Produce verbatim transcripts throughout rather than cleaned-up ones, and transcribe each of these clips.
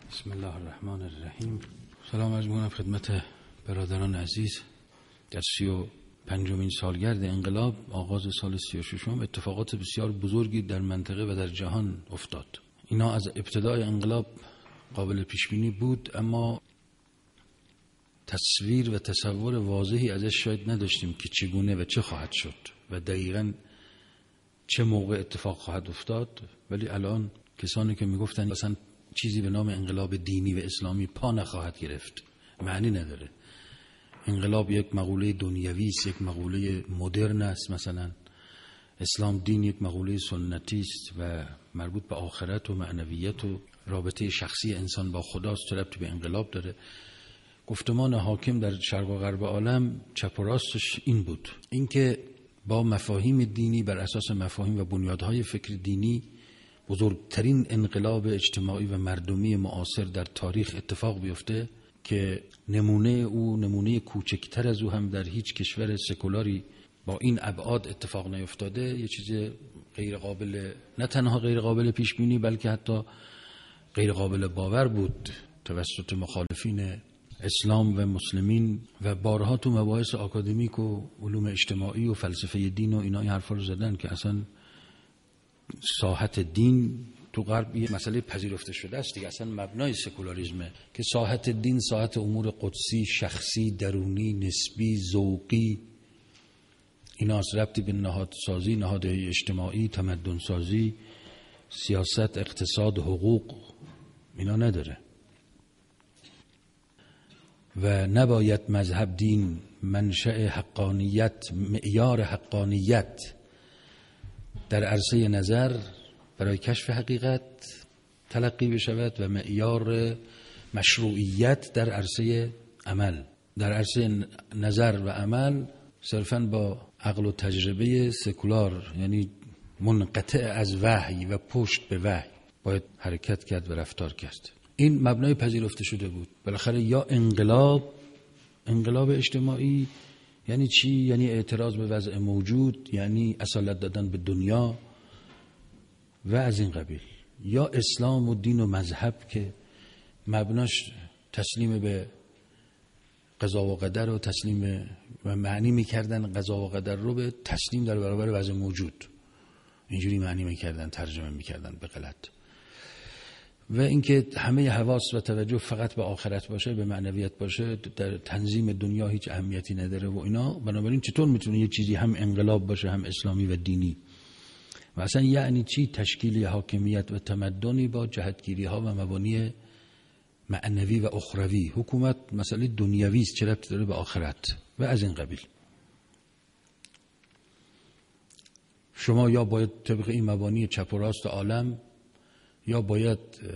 بسم الله الرحمن الرحیم. سلام عرض می‌کنم خدمت برادران عزیز. در سی و پنجمین سالگرد انقلاب، آغاز سال سی و ششم، اتفاقات بسیار بزرگی در منطقه و در جهان افتاد. اینا از ابتدای انقلاب قابل پیش بینی بود، اما تصویر و تصور واضحی ازش شاید نداشتیم که چگونه و چه خواهد شد و دقیقاً چه موقع اتفاق خواهد افتاد. ولی الان کسانی که میگفتن اصلا چیزی به نام انقلاب دینی و اسلامی پا نخواهد گرفت، معنی نداره. انقلاب یک مقوله دنیوی است، یک مقوله مدرن است. مثلا اسلام دین یک مقوله سنتی است و مربوط به آخرت و معنویت و رابطه شخصی انسان با خداست، چه ربطی به انقلاب داره؟ گفتمان حاکم در شرق و غرب عالم چپ و راستش این بود، اینکه با مفاهیم دینی، بر اساس مفاهیم و بنیادهای فکر دینی، بزرگترین انقلاب اجتماعی و مردمی معاصر در تاریخ اتفاق بیفته که نمونه او، نمونه کوچکتر از او هم در هیچ کشور سکولاری با این ابعاد اتفاق نیفتاده. یه چیز غیر قابل، نه تنها غیر قابل پیش بینی، بلکه حتی غیر قابل باور بود توسط مخالفین اسلام و مسلمین و بارها تو مباحث آکادمیک و علوم اجتماعی و فلسفه دین و اینا این حرفا رو زدن که اصلا ساحت دین تو غرب یه مسئله پذیرفته شده است دیگه، اصلا مبنای سکولاریسمه که ساحت دین ساحت امور قدسی، شخصی، درونی، نسبی، ذوقی، ایناست. ربطی به نهاد سازی، نهادهای اجتماعی، تمدن سازی، سیاست، اقتصاد، حقوق اینا نداره. و نباید مذهب دین منشأ حقانیت، معیار حقانیت در عرصه نظر برای کشف حقیقت تلقی بشود و معیار مشروعیت در عرصه عمل. در عرصه نظر و عمل صرفاً با عقل و تجربه سکولار، یعنی منقطع از وحی و پشت به وحی، باید حرکت کرد و رفتار کرد. این مبنای پذیرفته شده بود. بالاخره یا انقلاب، انقلاب اجتماعی یعنی چی؟ یعنی اعتراض به وضع موجود، یعنی اصالت دادن به دنیا و از این قبیل. یا اسلام و دین و مذهب که مبناش تسلیم به قضا و قدر و تسلیم و معنی میکردن قضا و قدر رو به تسلیم در برابر وضع موجود، اینجوری معنی میکردن، ترجمه میکردن به غلط. و اینکه همه حواس و توجه فقط به آخرت باشه، به معنویت باشه، در تنظیم دنیا هیچ اهمیتی نداره و اینا. بنابراین چطور میتونه یه چیزی هم انقلاب باشه، هم اسلامی و دینی؟ و اصلا یعنی چی تشکیل حاکمیت و تمدنی با جهتگیری ها و مبانی معنوی و اخروی؟ حکومت مسئله دنیوی است، چه ربطی داره به آخرت و از این قبیل. شما یا باید طبق این مبانی چپ و راست عالم، یا باید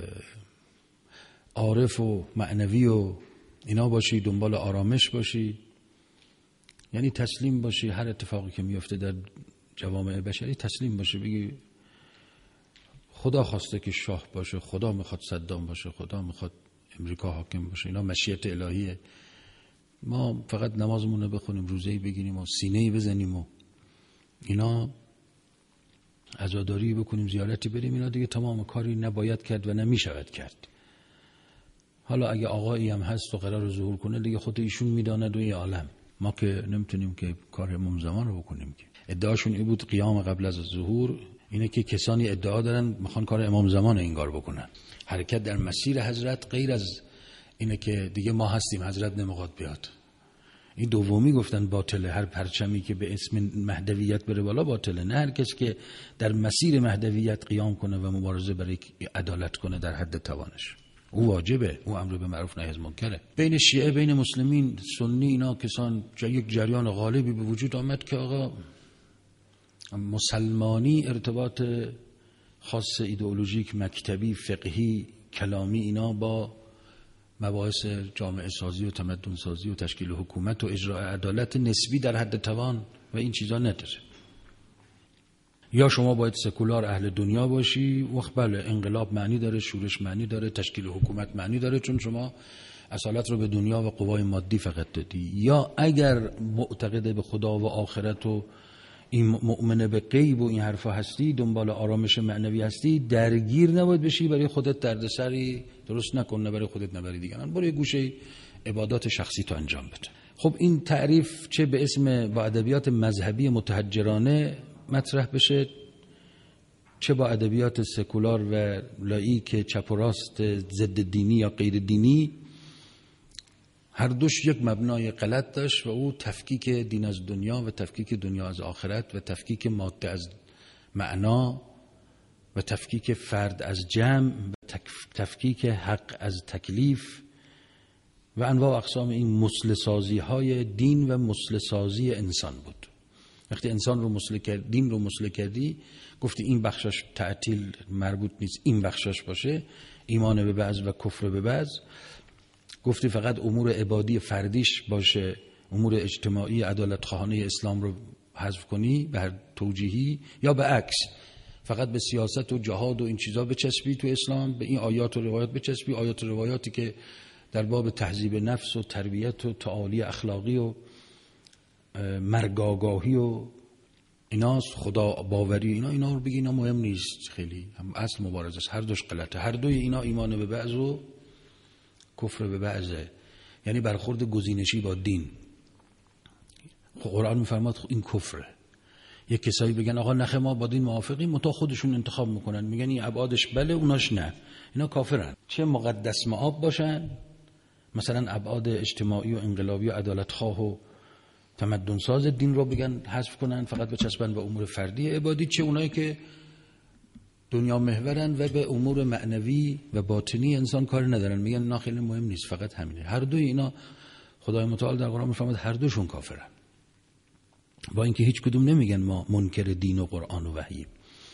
عارف و معنوی و اینا باشی، دنبال آرامش باشی، یعنی تسلیم باشی هر اتفاقی که میفته در جوامع بشری، تسلیم باشی، بگی خدا خواسته که شاه باشه، خدا میخواد صدام باشه، خدا میخواد امریکا حاکم باشه، اینا مشیت الهیه، ما فقط نمازمون رو بخونیم، روزه‌ای بگیریم و سینه‌ای بزنیم و اینا، عزاداری بکنیم، زیارتی بریم، اینا دیگه تمام کاری نباید کرد و نمیشود کرد. حالا اگه آقایی هم هست و قرار ظهور کنه، دیگه خود ایشون میداند و این عالم، ما که نمیتونیم که کار امام زمان رو بکنیم. که ادعاشون این بود قیام قبل از ظهور اینه که کسانی ادعا دارن میخوان کار امام زمان انگار بکنن. حرکت در مسیر حضرت غیر از اینه که دیگه ما هستیم، حضرت نمیخواد بیاد. این دومی گفتن باطله، هر پرچمی که به اسم مهدویت بره بالا باطله. نه هر کس که در مسیر مهدویت قیام کنه و مبارزه برای عدالت کنه در حد توانش، او واجبه، او امر به معروف نهی از منکره. بین شیعه، بین مسلمین، سنی، اینا کسان یک جریان غالبی به وجود آمد که آقا مسلمانی ارتباط خاص ایدئولوژیک، مکتبی، فقهی، کلامی اینا با مباحث جامعه سازی و تمدن سازی و تشکیل حکومت و اجرای عدالت نسبی در حد توان و این چیزا نداره. یا شما باید سکولار اهل دنیا باشی، وقت بله انقلاب معنی داره، شورش معنی داره، تشکیل حکومت معنی داره، چون شما اصالت رو به دنیا و قوای مادی فقط دادی. یا اگر معتقد به خدا و آخرت و این مؤمن به غیب و این حرفا هستی، دنبال آرامش معنوی هستی، درگیر نباید بشی، برای خودت دردسری درست نکن، نه برای خودت نه برای دیگران، برای گوشه عبادات شخصی تو انجام بده. خب این تعریف چه به اسم با ادبیات مذهبی متحجرانه مطرح بشه، چه با ادبیات سکولار و لاییک چپ و راست ضد دینی یا غیر دینی، هر دوش یک مبنای غلط داشت و او تفکیک دین از دنیا و تفکیک دنیا از آخرت و تفکیک ماده از معنا و تفکیک فرد از جمع و تفکیک حق از تکلیف و انواع و اقسام این مسله سازی های دین و مسله سازی انسان بود. وقتی انسان رو مسله کرد، دین رو مسله کردی، گفتی این بخشش تعطیل مربوط نیست، این بخشش باشه، ایمان به بعض و کفر به بعض، گفتی فقط امور عبادی فردیش باشه، امور اجتماعی عدالت خواهانه اسلام رو حذف کنی به هر توجیهی، یا به عکس فقط به سیاست و جهاد و این چیزا بچسبی تو اسلام، به این آیات و روایات بچسبی، آیات و روایاتی که در باب تهذیب نفس و تربیت و تعالی اخلاقی و مرگاگاهی و ایناست، خدا باوری اینا اینا رو بگی، اینا مهم نیست خیلی، هم اصل مبارزه است، هر دوش غلطه، هر دوی اینا ایمان به بعض و کفر به بعضه، یعنی برخورد گزینشی با دین. خب قرآن میفرماد این کفره. یک کسایی بگن آقا نخه ما با دین موافقیم، متا خودشون انتخاب میکنن، میگن این ابعادش بله اوناش نه، اینا کافرن. چه مقدس مآب باشن، مثلا ابعاد اجتماعی و انقلابی و عدالت خواه و تمدن ساز دین رو بگن حذف کنن، فقط بچسبن به امور فردی عبادی، چه اونایی که دنیا محورن و به امور معنوی و باطنی انسان کار ندارن، میگن نه خیلی مهم نیست، فقط همینه. هر دوی اینا خدای متعال در قرآن میفرماد هر دوشون کافرن، با اینکه هیچ کدوم نمیگن ما منکر دین و قرآن و وحی.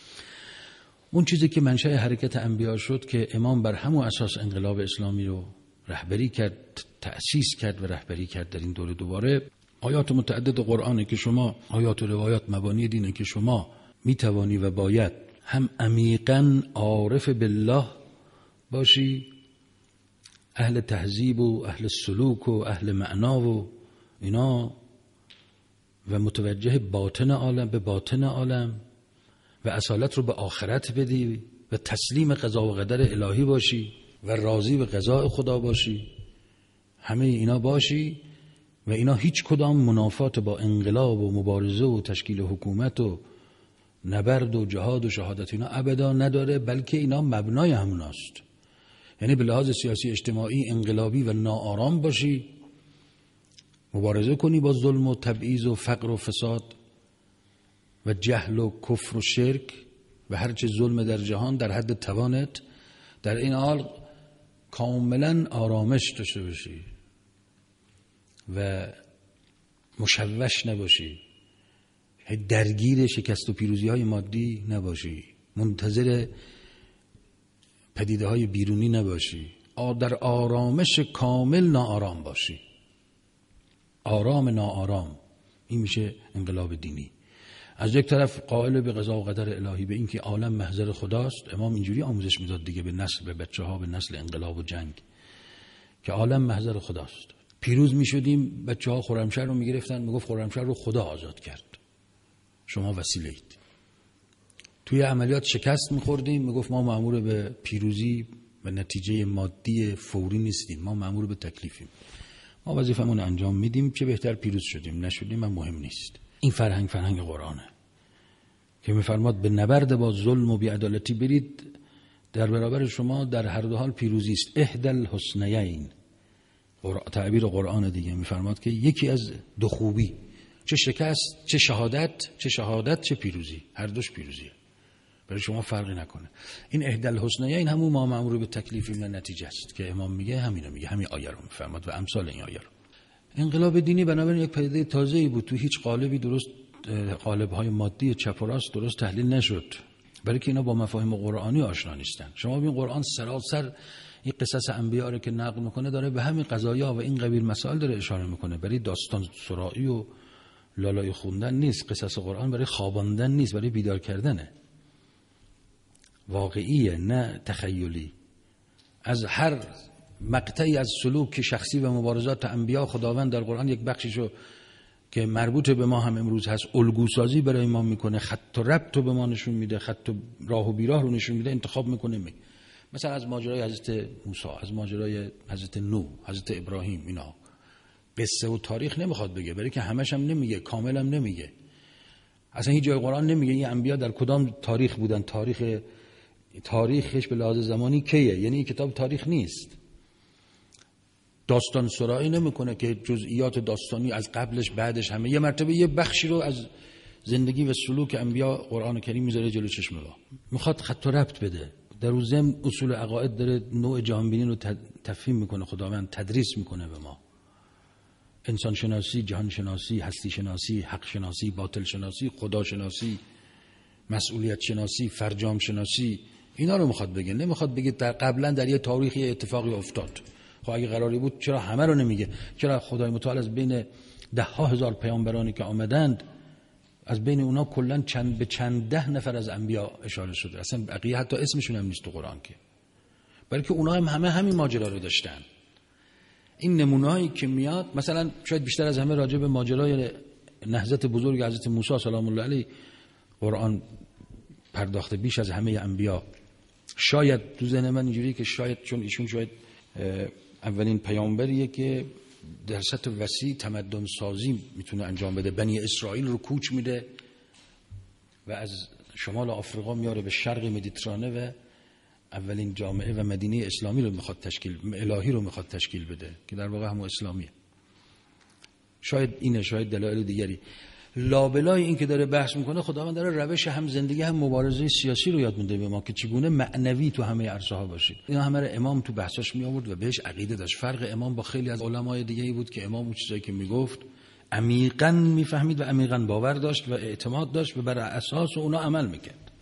اون چیزی که منشأ حرکت انبیا شد که امام بر همون اساس انقلاب اسلامی رو رهبری کرد، تأسیس کرد و رهبری کرد در این دوره دوباره، آیات متعدد قرآنه که شما، آیات و روایات مبانی دینه که شما میتوانی و باید هم عمیقاً عارف بالله باشی، اهل تهذیب و اهل سلوک و اهل معنا و اینا، و متوجه باطن عالم، به باطن عالم و اصالت رو به آخرت بدی و تسلیم قضا و قدر الهی باشی و راضی به قضاء خدا باشی، همه اینا باشی و اینا هیچ کدام منافات با انقلاب و مبارزه و تشکیل حکومت و نبرد و جهاد و شهادت اینا ابدا نداره، بلکه اینا مبنای هموناست. یعنی به لحاظ سیاسی اجتماعی انقلابی و ناآرام باشی، مبارزه کنی با ظلم و تبعیض و فقر و فساد و جهل و کفر و شرک و هرچه ظلم در جهان در حد توانت، در این حال کاملا آرامش داشته باشی و مشوش نباشی، درگیر شکست و پیروزی های مادی نباشی، منتظر پدیده های بیرونی نباشی، در آرامش کامل ناآرام باشی، آرام ناآرام. این میشه انقلاب دینی. از یک طرف قائل به قضا و قدر الهی، به اینکه عالم محضر خداست. امام اینجوری آموزش میداد دیگه به نسل، به بچه ها، به نسل انقلاب و جنگ، که عالم محضر خداست. پیروز میشدیم، بچه ها خرمشهر رو میگرفتن، میگفت خرمشهر رو خدا آزاد کرد، شما وسیله اید. توی عملیات شکست میخوردیم، میگفت ما مأمور به پیروزی و نتیجه مادی فوری نیستیم، ما مأمور به تکلیفیم، ما وظیفمون انجام میدیم، چه بهتر پیروز شدیم نشدیم من مهم نیست. این فرهنگ فرهنگ قرآنه که میفرماد به نبرد با ظلم و بی‌عدالتی برید، در برابر شما در هر دو حال پیروزی است. احدى الحسنیین، تعبیر قرآن دیگه میفرماد که یکی از دو خوبی، چه شکست چه شهادت، چه شهادت چه پیروزی، هر دوش پیروزیه، برای شما فرقی نکنه. این احدى الحسنیین همون ما مأمور به تکلیف و نتیجه است که امام میگه، همینو میگه، همین آیه رو میفرماد و امثال این آیه رو. انقلاب دینی بنابراین یک پدیده تازه‌ای بود، تو هیچ قالبی درست، قالب‌های مادی چپ و راست درست تحلیل نشد، برای که اینا با مفاهیم قرآنی آشنا نیستن. شما ببین قرآن سراسر این قصص انبیا رو که نقل میکنه داره به همین قضایا و این قبیل مسائل داره اشاره میکنه، برای داستان سرایی و لالای خوندن نیست. قصص قرآن برای خواباندن نیست، برای بیدار کردنه، واقعیه نه تخیلی. از هر مقطعی از سلوک شخصی و مبارزات انبیا خداوند در قرآن یک بخشیشو که مربوط به ما هم امروز هست، الگوسازی برای ما میکنه، خط و ربط رو به ما نشون میده، خط و راه و بیراه رو نشون میده، انتخاب میکنه. می مثلا از ماجرای حضرت موسی، از ماجرای حضرت نوح، حضرت ابراهیم، اینا قصه و تاریخ نمیخواد بگه، برای که همش هم نمیگه، کامل هم نمیگه. اصلا هیچ جای قرآن نمیگه این انبیا در کدام تاریخ بودن، تاریخ تاریخش به لحاظ زمانی کیه، یعنی این کتاب تاریخ نیست. داستان سرایی نمیکنه که جزئیات داستانی از قبلش بعدش همه، یه مرتبه یه بخشی رو از زندگی و سلوک انبیا قرآن کریم میذاره جلو چشم ما. میخواد خط و ربط بده، در روز اصول عقاید داره نوع جهانبینی رو تفهیم میکنه، خداوند تدریس میکنه به ما. انسان شناسی، جهان شناسی، هستی شناسی، حق شناسی، باطل شناسی، خدا شناسی، مسئولیت شناسی، فرجام شناسی، اینا رو میخواد بگه. نمیخواد بگه در قبلا در یه تاریخی اتفاقی افتاد. خب اگه قراری بود چرا همه رو نمیگه؟ چرا خدای متعال از بین ده ها هزار پیامبرانی که آمدند، از بین اونا کلا چند به چند ده نفر از انبیا اشاره شده، اصلا بقیه حتی اسمشون هم نیست تو قرآن که، بلکه اونا هم همه همین ماجرا رو داشتن. این نمونه‌ای که میاد مثلا شاید بیشتر از همه راجع به ماجرای نهضت بزرگ حضرت موسی سلام الله علیه قرآن پرداخته بیش از همه انبیا. شاید تو ذهن من اینجوری که شاید چون ایشون شاید اولین پیامبریه که در سطح وسیع تمدن سازی میتونه انجام بده. بنی اسرائیل رو کوچ میده و از شمال آفریقا میاره به شرق مدیترانه و اولین جامعه و مدینه اسلامی رو میخواد تشکیل، الهی رو میخواد تشکیل بده که در واقع همون اسلامیه. شاید اینه، شاید دلایل دیگری. لابلای این که داره بحث میکنه خداوند داره روش هم زندگی هم مبارزه سیاسی رو یاد میده به ما که چگونه معنوی تو همه عرصه ها باشید. اینا همه رو امام تو بحثاش می آورد و بهش عقیده داشت. فرق امام با خیلی از علمای دیگه ای بود که امام اون چیزایی که میگفت عمیقاً میفهمید و عمیقاً باور داشت و اعتماد داشت و بر اساس اونا عمل میکرد.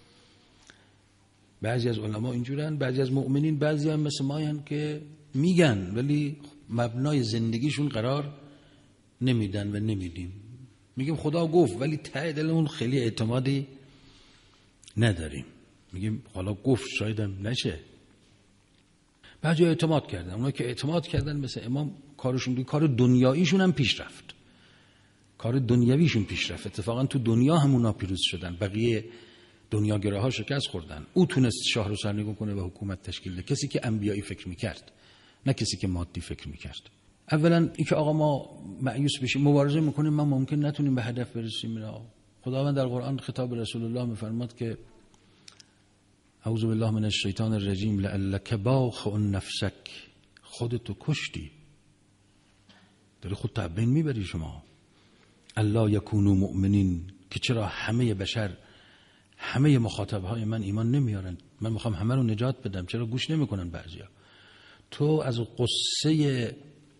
بعضی از علما اینجورن، بعضی از مؤمنین، بعضی هم مثل ماین که میگن ولی مبنای زندگیشون قرار نمیدن و نمیدیم. میگیم خدا گفت ولی ته دلمون خیلی اعتمادی نداریم. میگیم حالا گفت شاید هم نشه. بعضی اعتماد کردن، اونا که اعتماد کردن مثل امام کارشون دی کار دنیاییشون هم پیش رفت. کار دنیویشون پیش رفت. اتفاقا تو دنیا همونا پیروز شدن، بقیه دنیاگراها شکست خوردن. او تونست شاه رو سرنگون کنه و حکومت تشکیل ده. کسی که انبیایی فکر میکرد، نه کسی که مادی فکر میکرد. اولا این که آقا ما مایوس بشیم، مبارزه میکنیم، ما ممکن نتونیم به هدف برسیم. نه، خداوند در قرآن خطاب رسول الله میفرماد که اعوذ بالله من الشیطان الرجیم لعلک باخع نفسک، خودتو کشتی، داری خودت از بین میبری شما. الا یکونوا مؤمنین، که چرا همه بشر، همه مخاطبهای من ایمان نمیارن، من میخوام همه رو نجات بدم، چرا گوش نمیکنن بعضیا؟ تو از قصه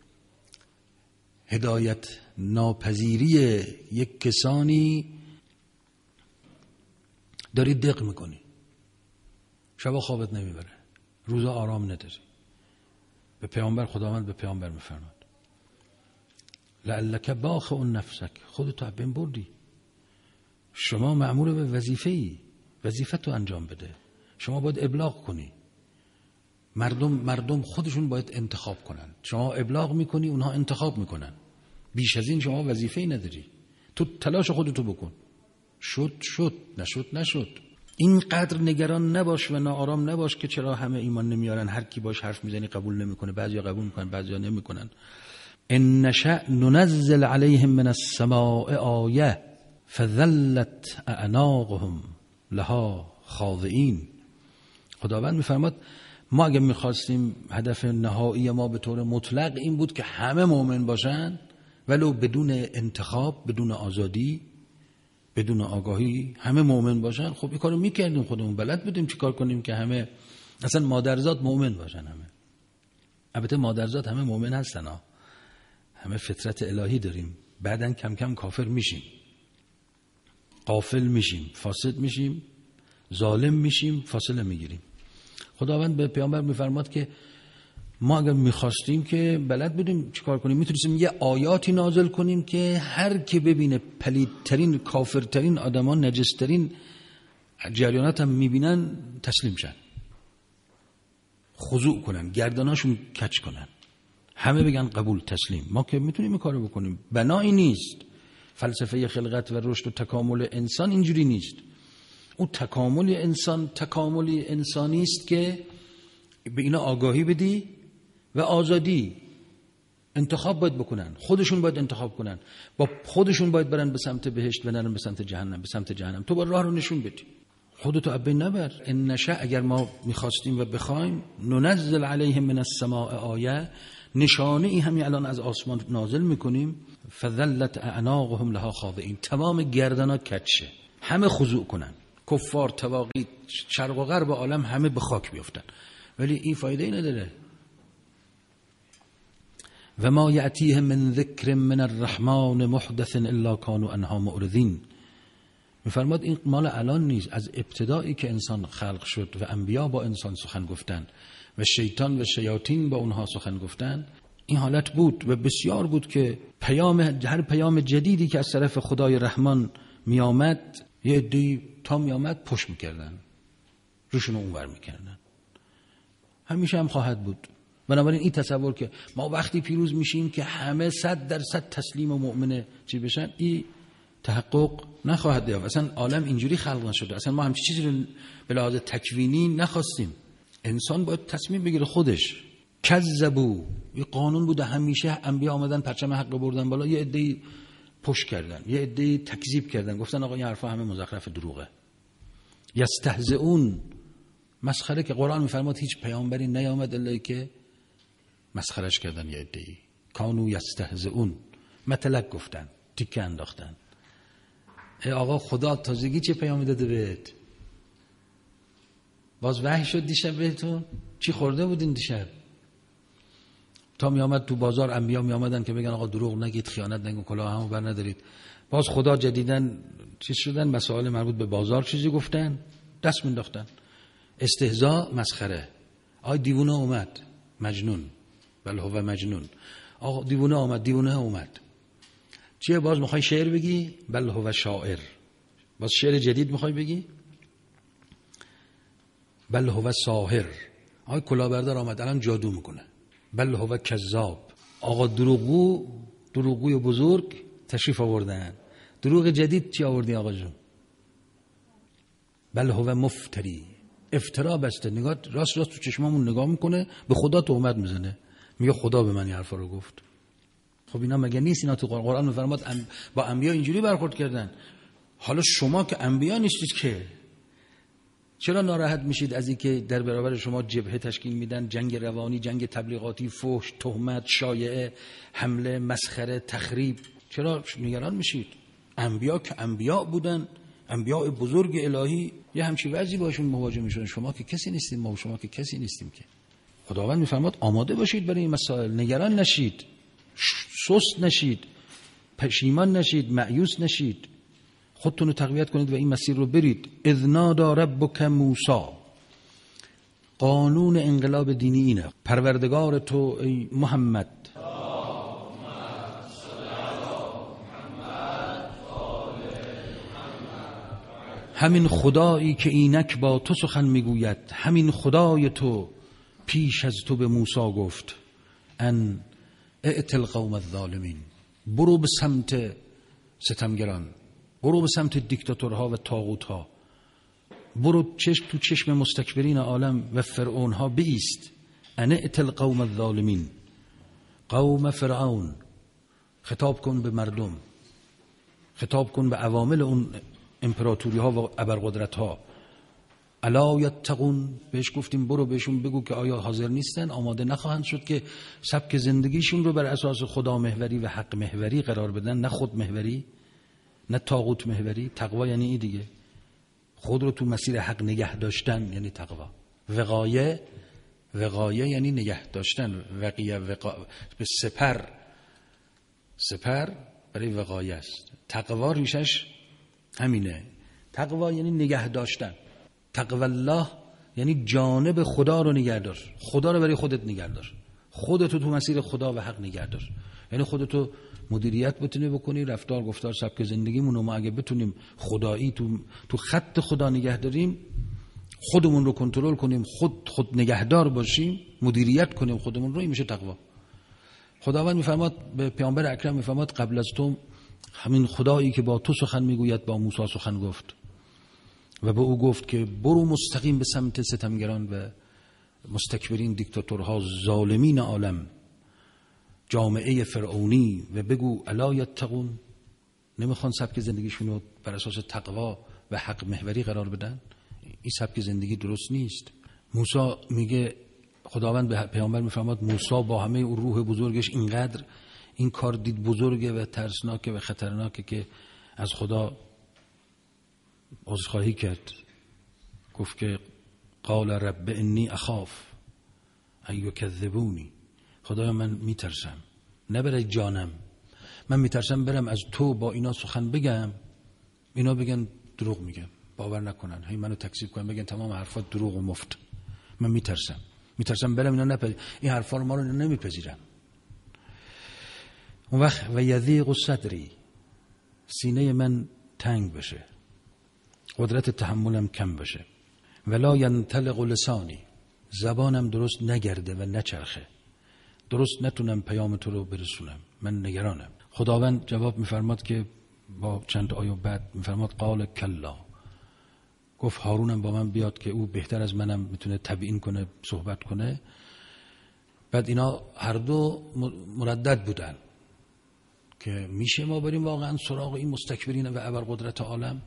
هدایت ناپذیری یک کسانی داری دق میکنی، شبا خوابت نمیبره، روزا آرام نداری. به پیامبر خداوند به پیامبر میفرماد لعلک باخع نفسک، خودتو از بین بردی. شما مأمور به وظیفه‌ای، وظیفتو انجام بده. شما باید ابلاغ کنی. مردم مردم خودشون باید انتخاب کنن. شما ابلاغ میکنی، اونها انتخاب میکنن. بیش از این شما وظیفه‌ای نداری. تو تلاش خودتو بکن. شد شد، نشد نشد. اینقدر نگران نباش و ناآرام نباش که چرا همه ایمان نمیارن، هر کی باش حرف میزنی قبول نمیکنه، بعضیا قبول میکنن بعضیا نمیکنن. ان نشأ ننزل علیهم من السماء آیه فظلت اعناقهم لها خاضعین. خداوند میفرماد ما اگه میخواستیم هدف نهایی ما به طور مطلق این بود که همه مؤمن باشن، ولو بدون انتخاب، بدون آزادی، بدون آگاهی همه مؤمن باشن، خب این کارو میکردیم، خودمون بلد بودیم چی کار کنیم که همه اصلا مادرزاد مؤمن باشن. همه البته مادرزاد همه مؤمن هستن ها، همه فطرت الهی داریم، بعدن کم کم کافر میشیم، غافل میشیم، فاسد میشیم، ظالم میشیم، فاصله میگیریم. خداوند به پیامبر میفرماد که ما اگر میخواستیم که بلد بودیم چیکار کنیم، میتونستیم یه آیاتی نازل کنیم که هر کی ببینه پلیدترین کافرترین آدمان، نجسترین جریانات هم میبینن تسلیم شن، خضوع کنن، گردناشون کج کنن. همه بگن قبول تسلیم. ما که میتونیم این کارو بکنیم. بنایی نیست. فلسفه خلقت و رشد و تکامل انسان اینجوری نیست. اون تکامل انسان تکاملی انسانی است که به اینا آگاهی بدی و آزادی، انتخاب باید بکنن، خودشون باید انتخاب کنن، با خودشون باید برن به سمت بهشت و نرن به سمت جهنم. به سمت جهنم تو با راه رو نشون بدی، خودتو ابی نبر. ان نشأ، اگر ما میخواستیم و بخوایم، ننزل علیهم من السماء آیه، نشانه ای همین الان از آسمان نازل میکنیم. فذلت اعناقهم لها خاضعین، تمام گردنها کج، همه خضوع کنن، کفار، تواغیت، شرق و غرب عالم همه به خاک بیفتن. ولی این فایده ای نداره. و ما یأتیهم من ذکر من الرحمن محدث الا كانوا عنها معرضین. میفرماد این مال الان نیست، از ابتدایی که انسان خلق شد و انبیا با انسان سخن گفتن و شیطان و شیاطین با اونها سخن گفتن، این حالت بود و بسیار بود که پیام، هر پیام جدیدی که از طرف خدای رحمان میامد، یه عده‌ای تا میامد پشت میکردن، روشون رو اونور میکردن. همیشه هم خواهد بود. بنابراین این تصور که ما وقتی پیروز میشیم که همه صد درصد تسلیم و مؤمن چی بشن، این تحقق نخواهد یافت. اصلا عالم اینجوری خلق نشده. اصلا ما همچین چیزی رو به لحاظ تکوینی نخواستیم. انسان باید تصمیم بگیره خودش. کذبوا، این قانون بوده همیشه. انبیا آمدن پرچم حق بردن بالا، یه عده‌ای پشت کردن، یه عده‌ای تکذیب کردن، گفتن آقا این حرفا همه مزخرف دروغه. یستهزئون، مسخره، که قرآن میفرماد هیچ پیامبری نیامد الا که مسخرش کردن. یه عده‌ای کانوا یستهزئون، مطلق گفتن، تیکه انداختن. ای آقا خدا تازگی چه پیامی داده بهت؟ باز وحی شد دیشب بهتون؟ چی خورده بودین دیشب؟ تا می آمد تو بازار انبیا می آمدن که بگن آقا دروغ نگید، خیانت نگید، کلاه همو بر ندارید. باز خدا جدیدن چیز شدن، مسائل مربوط به بازار چیزی گفتن، دست مینداختن. استهزاء، مسخره. آی دیوونه اومد، مجنون، بل هو مجنون. آقا دیوونه اومد، دیوونه اومد. چیه باز میخوای شعر بگی؟ بل هو شاعر. باز شعر جدید میخوای بگی؟ بل هو ساحر. آقا کلاهبردار آمد الان جادو میکنه. بل هو کذاب. آقا دروغگو، دروغگوی بزرگ تشریف آوردن. دروغ جدید چی آوردی آقا جون؟ بل هو مفتری، افترا بسته. نگاه راست راست تو چشمامون نگاه میکنه، به خدا تهمت میزنه، میگه خدا به من این حرفا رو گفت. خب اینا مگه نیست؟ اینا تو قرآن میفرماد با انبیا اینجوری برخورد کردن. حالا شما که انبیا نیستید که، چرا ناراحت میشید از اینکه در برابر شما جبهه تشکیل میدن، جنگ روانی، جنگ تبلیغاتی، فحش، تهمت، شایعه، حمله، مسخره، تخریب؟ چرا نگران میشید؟ انبیا که انبیا بودن، انبیاء بزرگ الهی، یه همچین وضعی باشون مواجه میشن. شما که کسی نیستیم، ما شما که کسی نیستیم که. خداوند میفرماد آماده باشید برای این مسائل، نگران نشید، سست نشید، پشیمان نشید، مایوس نشید، خودتون رو تقویت کنید و این مسیر رو برید. اذ نادی ربک موسی، قانون انقلاب دینی اینه. پروردگار تو ای محمد، همین خدایی که اینک با تو سخن میگوید، همین خدای تو پیش از تو به موسی گفت ان ائت القوم الظالمین، برو به سمت ستمگران، برو به سمت دیکتاتورها و طاغوتها، برو چشم تو چشم مستکبرین عالم و فرعونها بایست. ان ائت القوم الظالمین، قوم فرعون. خطاب کن به مردم، خطاب کن به عوامل اون امپراتوری ها و ابرقدرت ها. الا یتقون، بهش گفتیم برو بهشون بگو که آیا حاضر نیستن، آماده نخواهند شد که سبک زندگیشون رو بر اساس خدا محوری و حق محوری قرار بدن، نه خود محوری، نه طاغوت محوری. تقوا یعنی این دیگه، خود رو تو مسیر حق نگه داشتن یعنی تقوا. وقایه، وقایه یعنی نگه داشتن. وقیه وقا... به سپر، سپر برای وقایه است. تقوا ریشش همینه. تقوا یعنی نگه داشتن. تقوا الله یعنی جانب خدا رو نگه دار، خدا رو برای خودت نگه دار، خودتو تو مسیر خدا و حق نگه دار. یعنی خودتو مدیریت بتونی بکنی، رفتار، گفتار، سبک زندگیمون رو ما اگه بتونیم خدایی تو تو خط خدا نگه داریم، خودمون رو کنترل کنیم، خود خود نگهدار باشیم، مدیریت کنیم خودمون رو، این میشه تقوا. خداوند میفرماد به پیامبر اکرم، میفرماد قبل از تو همین خدایی که با تو سخن میگوید با موسی سخن گفت و به او گفت که برو مستقیم به سمت ستمگران و مستکبرین، دیکتاتورها، ظالمین عالم، جامعه فرعونی، و بگو الا یتقون، نمیخوان سبک زندگیشون رو بر اساس تقوا و حق محوری قرار بدن؟ این سبک زندگی درست نیست. موسی میگه، خداوند به پیامبر میفرماد موسی با همه اون روح بزرگش اینقدر این کار دید بزرگه و ترسناکه و خطرناکه که از خدا عذرخواهی کرد. گفت که قال رب انی اخاف ان یکذبونی، خدایا من میترسم، نه برای جانم، من میترسم برم از تو با اینا سخن بگم، اینا بگن دروغ میگم، باور نکنن، هی منو تکذیب کنن، بگن تمام حرفات دروغ و مفت. من میترسم میترسم برم اینا نپذیر، این حرفا رو ما رو نمیپذیرن. اون وقت و یضیق صدری، سینه من تنگ بشه، قدرت تحملم کم بشه، ولا ینطلق لسانی، زبانم درست نگرده و نچرخه، درست نتونم پیام تو رو برسونم، من نگرانم. خداوند جواب میفرماد که با چند آیه بعد میفرماد قال کلا، گفت هارونم با من بیاد که او بهتر از منم میتونه تبیین کنه، صحبت کنه. بعد اینا هر دو مردد بودن که میشه ما بریم واقعا سراغ این مستکبرین و ابرقدرت عالم؟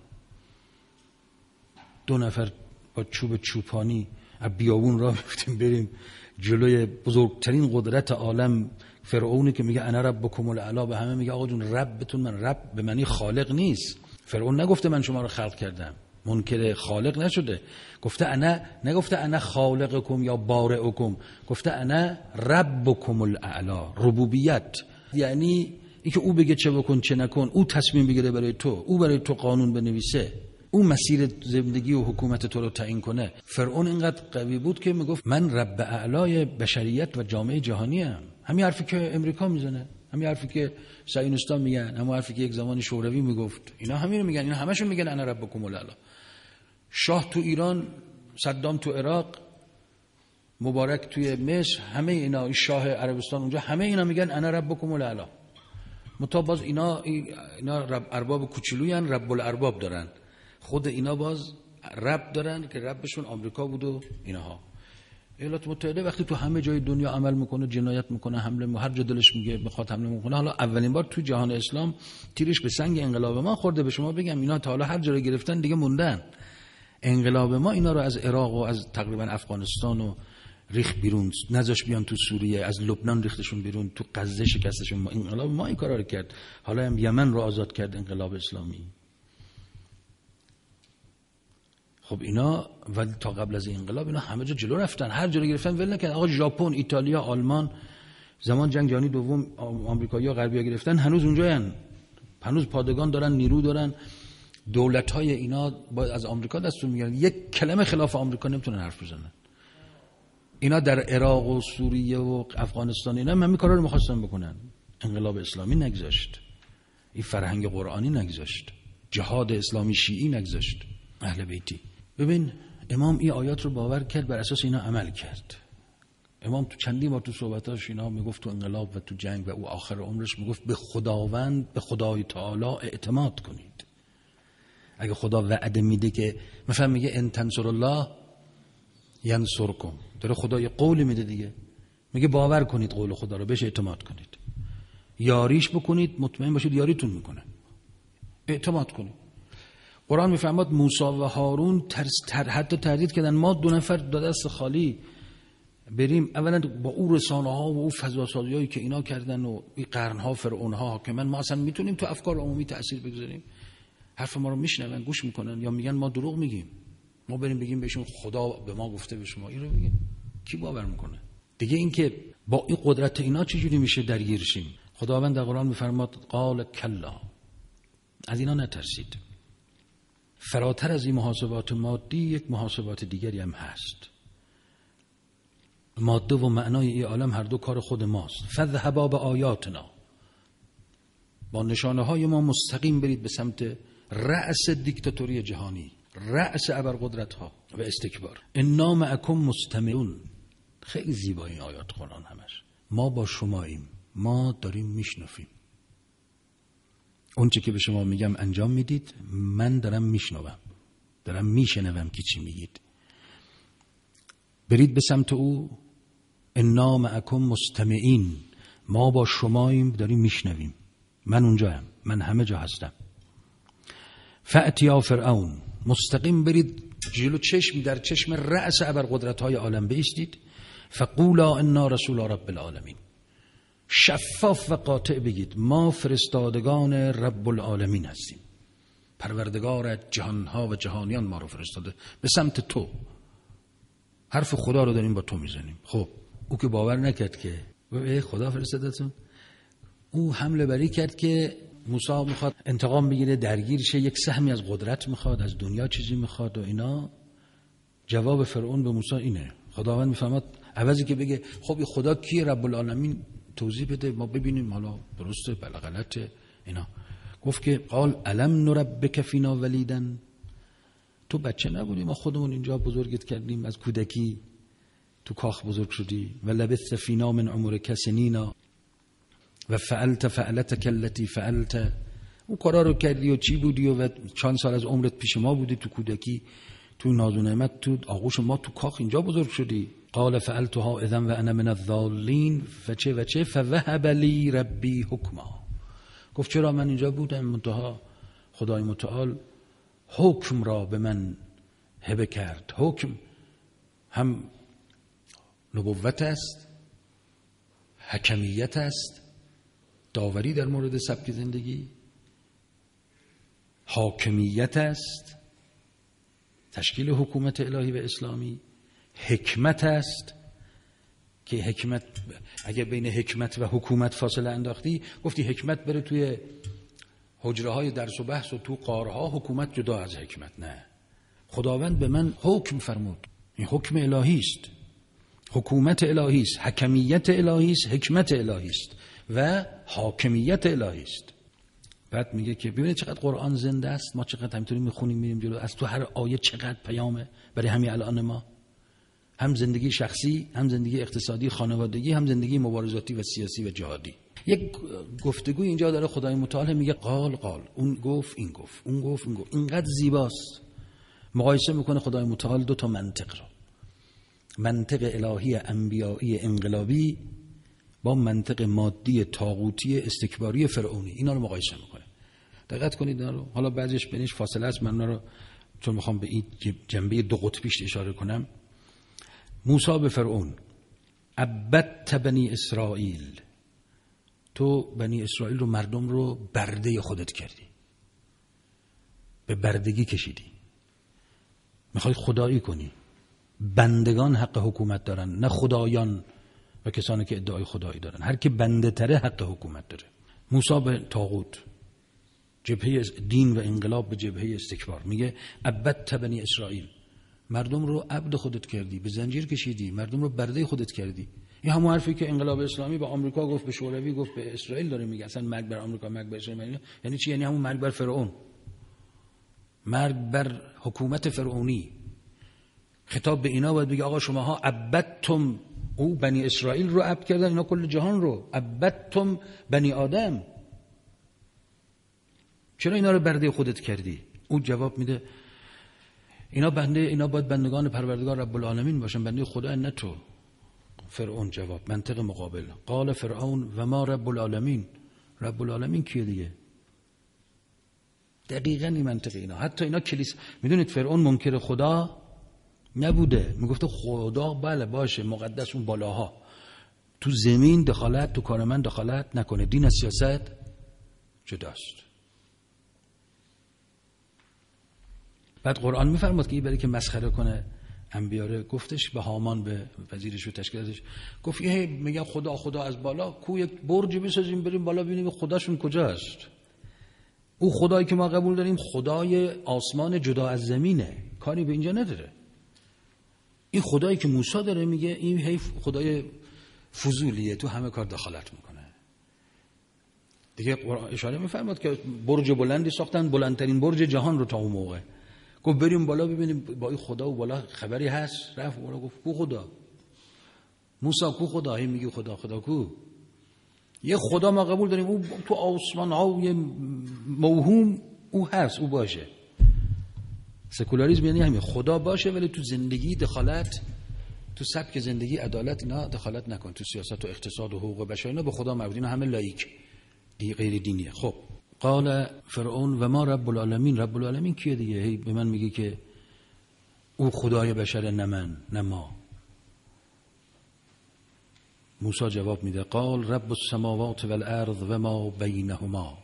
دو نفر با چوب چوپانی از بیابون راه میفتیم بریم جلوی بزرگترین قدرت عالم، فرعونی که میگه انا ربکم الاعلی، به همه میگه آقا جون ربتون من رب به معنی خالق نیست. فرعون نگفته من شما رو خلق کردم، منکر خالق نشده، گفته انا، نگفته انا خالقکم یا بارئکم، گفته انا ربکم الاعلی. ربوبیت یعنی اینکه او بگه چه بکن چه نکن، او تصمیم بگیره برای تو، او برای تو قانون بنویسه، او مسیر زندگی و حکومت تو رو تعیین کنه. فرعون اینقدر قوی بود که میگفت من رب اعلای بشریت و جامعه جهانی ام. همین حرفی که امریکا میزنه، همین حرفی که صهیونیستان میگن، همین حرفی که یک زمانی شوروی میگفت، اینا همین میگن، اینا همشون میگن انا ربکم الاعلی. شاه تو ایران، صدام تو عراق، مبارک توی مصر، همه اینا، شاه عربستان اونجا، همه اینا میگن انا ربکم الاعلی. متا باز اینا اینا رب ارباب کوچولوی ان، رب الارباب دارن، خود اینا باز رب دارن که ربشون آمریکا بود و اینها. ایالات متحده وقتی تو همه جای دنیا عمل میکنه، جنایت میکنه، حمله میکنه، هر جا دلش میگه بخواد حمله میکنه. حالا اولین بار تو جهان اسلام تیرش به سنگ انقلاب ما خورده. به شما بگم اینا تا حالا هر جا رو گرفتن دیگه موندن. انقلاب ما اینا رو از عراق و از تقریبا افغانستان و ریخ بیرون، نذاش بیان تو سوریه، از لبنان ریختشون بیرون، تو غزه شکستشون. ما انقلاب ما این کارا رو کرد. حالا هم یمن رو آزاد کرد انقلاب اسلامی. خب اینا ولی تا قبل از انقلاب اینا همه جا جلو رفتن، هر جا رو گرفتن ول نکردن. آقا ژاپن، ایتالیا، آلمان زمان جنگ جهانی دوم آمریکایی‌ها غربی‌ها گرفتن، هنوز اونجاین، هنوز پادگان دارن، نیرو دارن. دولت‌های اینا با از آمریکا دستور میگیرن، یک کلمه خلاف آمریکا نمیتونن حرف بزنن. اینا در عراق و سوریه و افغانستان اینا همین کارا رو می‌خواستن بکنن. انقلاب اسلامی نگذاشت، این فرهنگ قرآنی نگذاشت، جهاد اسلامی شیعی نگذاشت، اهل بیتی. ببین امام این آیات رو باور کرد، بر اساس اینا عمل کرد. امام تو چندی بار تو صحبتاش اینا میگفت، تو انقلاب و تو جنگ و او آخر عمرش میگفت به خداوند، به خدای تعالی اعتماد کنید. اگه خدا وعده میده که مثلا میگه ان تنصر الله ینصرکم، داره خدا یه قول میده دیگه، میگه باور کنید قول خدا رو، بهش اعتماد کنید، یاریش بکنید، مطمئن باشید یاریتون میکنه، اعتماد کنید. قرآن میفرماد موسی و هارون ترس تر حتی تردید کردن، ما دو نفر دو دست خالی بریم. اولا با او رسانه ها و او فضا سازی هایی که اینا کردن و این قرن ها فرعون ها حاکمن، ما اصلا میتونیم تو افکار عمومی تأثیر بگذاریم؟ حرف ما رو میشنون، گوش میکنن، یا میگن ما دروغ میگیم. ما بریم بگیم بهشون خدا به ما گفته به شما این رو بگیم، کی باور میکنه دیگه؟ این که با این قدرت اینا چجوری میشه درگیر شیم؟ خداوند در قرآن میفرماد قال کلا، از اینا نترسید. فراتر از این محاسبات مادی یک محاسبات دیگری هم هست. ماده و معنای این عالم هر دو کار خود ماست. فذهبا بآیاتنا، با نشانه های ما مستقیم برید به سمت رأس دیکتاتوری جهانی، رأس ابرقدرت ها و استکبار. انا معکم مستمعون. خیلی زیبا این آیات قرآن همش. ما با شماییم، ما داریم میشنفیم. اون چه که به شما میگم انجام میدید، من دارم میشنوم، دارم میشنوم که چی میگید. برید به سمت او، انا معکم مستمعین، ما با شماییم، داریم میشنویم، من اونجایم، من همه جا هستم. فأتیا فرعون، مستقیم برید جلو چشم در چشم رأس ابرقدرت‌های عالم بایستید. فقولا انا رسول رب العالمین، شفاف و قاطع بگید ما فرستادگان رب العالمین هستیم، پروردگار جهانها و جهانیان ما رو فرستاده به سمت تو، حرف خدا رو داریم با تو میزنیم. خب او که باور نکرد که خدا فرستادتون، او حمله بری کرد که موسی میخواد انتقام بگیره، درگیر شه، یک سهمی از قدرت میخواد، از دنیا چیزی میخواد و اینا. جواب فرعون به موسی اینه، خداوند میفهمد عوضی که بگه خب خدا کیه رب العالمین توضیح بده ما ببینیم حالا درسته بله غلطه اینا. گفت که قال الم نربک فینا ولیدن، تو بچه نبودی ما خودمون اینجا بزرگت کردیم، از کودکی تو کاخ بزرگ شدی. و لبثت فینا من عمرک سنینا و فعلت فعلتک التی فعلت، اون کارا رو کردی و چی بودی و چند سال از عمرت پیش ما بودی، تو کودکی تو ناز و نعمت تو آغوش ما تو کاخ اینجا بزرگ شدی. قال فعلتها اذا و انا من الضالین فچه وچه فوهب لی ربی حکما، گفت چرا من اینجا بودم، منتها خدای متعال حکم را به من هبه کرد. حکم هم نبوت است، حکمیت است، داوری در مورد سبک زندگی، حاکمیت است، تشکیل حکومت الهی و اسلامی، حکمت است که حکمت اگر بین حکمت و حکومت فاصله انداختی گفتی حکمت بره توی حجره های درس و بحث و تو قارها، حکومت جدا از حکمت. نه، خداوند به من حکم فرمود، این حکم الهی است، حکومت الهی است، حکمیت الهی است، حکمت الهی است و حاکمیت الهی است. بعد میگه که ببینید چقدر قرآن زنده است، ما چقدر همینطوری میخونیم میریم جلو، از تو هر آیه چقدر پیامه برای همین الان ما، هم زندگی شخصی، هم زندگی اقتصادی خانوادگی، هم زندگی مبارزاتی و سیاسی و جهادی. یک گفتگوی اینجا داره خدای متعال میگه قال قال، اون گفت این گفت اون گفت این گفت، اینقدر زیباست. مقایسه میکنه خدای متعال دو تا منطق رو، منطق الهی انبیایی انقلابی با منطق مادی طاغوتی استکباری فرعونی، اینا رو مقایسه میکنه. دقت کنید اینا رو. حالا بعضیش بینش فاصله است، من رو چون میخوام به این جنبه دو قطبیش اشاره کنم. موسی به فرعون عبدت بنی اسرائیل، تو بنی اسرائیل رو، مردم رو برده خودت کردی، به بردگی کشیدی، میخوای خدایی کنی. بندگان حق حکومت دارن، نه خدایان و کسانی که ادعای خدایی دارن. هر کی بنده تره حق حکومت داره. موسی به طاغوت، جبهه دین و انقلاب به جبهه استکبار، میگه عبدت بنی اسرائیل، مردم رو عبد خودت کردی، به زنجیر کشیدی، مردم رو برده خودت کردی. این همون حرفی که انقلاب اسلامی به آمریکا گفت، به شوروی گفت، به اسرائیل داره میگه. اصلا مرگ بر آمریکا، مرگ بر اسرائیل یعنی چی؟ یعنی همون مرگ بر فرعون، مرگ بر حکومت فرعونی. خطاب به اینا باید بگه آقا شماها عبدتم، او بنی اسرائیل رو عبد کردن، اینا کل جهان رو. عبدتم بنی آدم، چرا اینا رو برده خودت کردی؟ او جواب میده اینا بنده، اینا باید بندگان پروردگار رب العالمین باشن، بنده خدا نه تو. فرعون جواب، منطق مقابل، قال فرعون و ما رب العالمین، رب العالمین کیه دیگه؟ دقیقاً این منطق اینا. حتی اینا کلیسا، میدونید فرعون منکر خدا نبوده، میگفته خدا بله باشه مقدس اون بالاها، تو زمین دخالت، تو کار من دخالت نکنه، دین از سیاست جداست. بعد قرآن میفرماد که این برای که مسخره کنه انبیاره، گفتش به هامان، به وزیرش و تشکیلاتش، گفت یه میگن خدا خدا از بالا، کو یک برج بسازیم بریم بالا ببینیم خداشون کجاست. او خدایی که ما قبول داریم خدای آسمان جدا از زمینه، کاری به اینجا نداره. این خدایی که موسی داره میگه این حیف خدای فضولیه، تو همه کار دخالت میکنه. دیگه اشاره میفرماد که برج بلندی ساختن، بلندترین برج جهان رو تا اون موقع. گفت بریم بالا ببینیم با این خدا و بالا خبری هست. رفت بالا گفت کو خدا؟ موسی کو خدا؟ هی میگه خدا خدا کو؟ یه خدا ما قبول داریم او تو آسمان های موهوم او هست، او باشه. سکولاریسم یعنی همین، خدا باشه ولی تو زندگی دخالت، تو سبک زندگی عدالت اینا دخالت نکن، تو سیاست و اقتصاد و حقوق بشر اینا به خدا مربوط، اینا همه لایک، دی غیر دینیه. خب قال فرعون و ما رب العالمین، رب العالمین کیه دیگه؟ هی به من میگه که او خدای بشر، نه من نه ما. موسی جواب میده قال رب السماوات والارض و ما بینهما،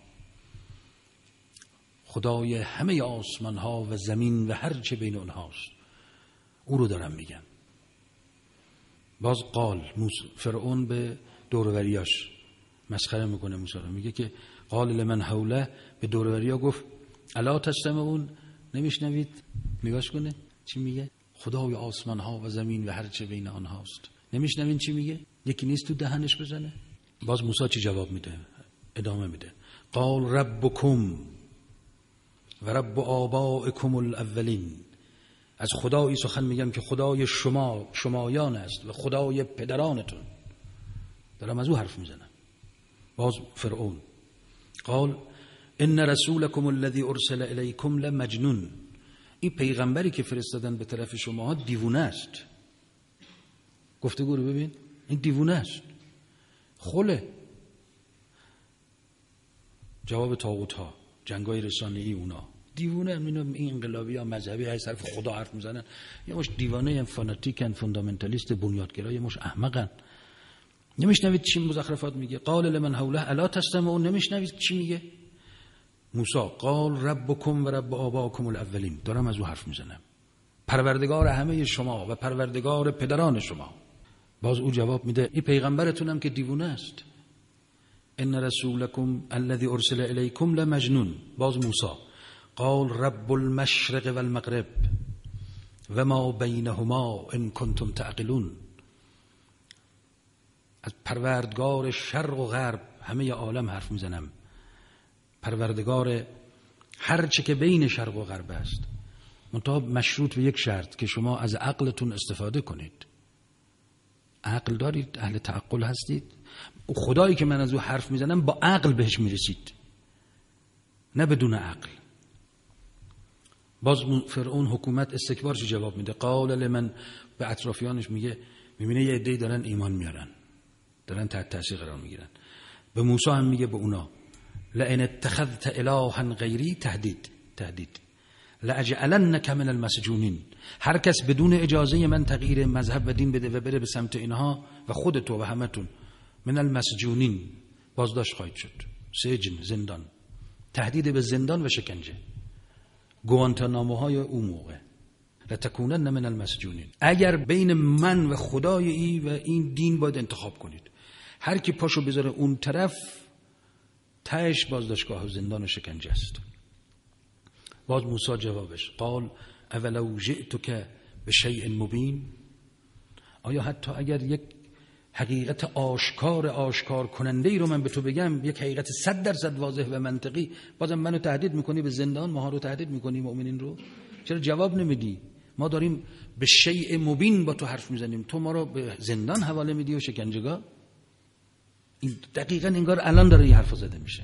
خدای همه آسمان ها و زمین و هر چه بین اونهاست، او رو دارم میگم. باز قال فرعون به دوروریاش مسخره میکنه موسی رو، میگه که قال لمن حوله، به دوروری‌ها گفت الا تستمعون، نمیشنوید؟ نگاش کنه چی میگه، خدای آسمان ها و زمین و هر چه بین آنهاست، نمیشنوین چی میگه؟ یکی نیست تو دهنش بزنه؟ باز موسی چی جواب میده؟ ادامه میده قال ربکم و رب آبائکم الاولین، از خدایی سخن میگم که خدای شما شمایان است و خدای پدرانتون، دارم از او حرف میزنم. باز فرعون قال ان رسولکم الذی ارسل الیکم لمجنون، این پیغمبری که فرستادن به طرف شما دیوونه است. گفتگو رو ببین، این دیوونه است، خله. جواب طاغوت ها، جنگای رسانه‌ای اونا، دیوونه. این انقلابی ها مذهبی های صرف خدا حرف میزنن، یه مش دیوانه فاناتیکن، فوندامنتالیست، بنیادگرا، یه مش احمقن. نمیشنوید چی مزخرفات میگه؟ قال لمن حوله الا تستمعون، نمیشنوید چی میگه؟ موسی قال ربکم و رب آبائکم الاولین، دارم از او حرف میزنم، پروردگار همه شما و پروردگار پدران شما. باز او جواب میده این پیغمبرتونم که دیوونه است. ان رسولکم الذی ارسل الیکم لمجنون. باز موسی قال رب المشرق والمغرب و ما بینهما ان کنتم تعقلون، از پروردگار شرق و غرب همه عالم حرف میزنم، پروردگار هر چه که بین شرق و غرب است، منتها مشروط به یک شرط که شما از عقلتون استفاده کنید. عقل دارید؟ اهل تعقل هستید؟ خدایی که من از او حرف میزنم با عقل بهش میرسید، نه بدون عقل. باز فرعون حکومت استکبار چه جواب میده؟ قال لمن، به اطرافیانش میگه، میبینه یه عده‌ای دارن ایمان میارن، دارن تحت تاثیر قرار میگیرن. به موسی هم میگه به اونا لئن اتخذت الها غیری، تهدید تهدید لاجعلنک من المسجونین، هر کس بدون اجازه من تغییر مذهب و دین بده و بره به سمت اینها و خودتو و همتون، من المسجونین، بازداشت خواهید شد. سجن، زندان، تهدید به زندان و شکنجه، گوانتاناموهای اون موقع. لتکونن من المسجونین، اگر بین من و خدای ای و این دین باید انتخاب کنید، هر کی پاشو بذاره اون طرف تهش بازداشتگاه و زندان و شکنجه است. باز موسی جوابش قال اولو جئتک بشیء مبین، آیا حتی اگر یک حقیقت آشکار آشکار کننده ای رو من به تو بگم، یک حقیقت صد درصد واضح و منطقی، بازم منو تهدید میکنی به زندان، ماها رو تهدید میکنی، مؤمنین رو؟ چرا جواب نمیدی؟ ما داریم به شیء مبین با تو حرف میزنیم، تو ما رو به زندان حواله میدی و شکنجهگاه. این دقیقاً انگار الان داره این حرف زده میشه.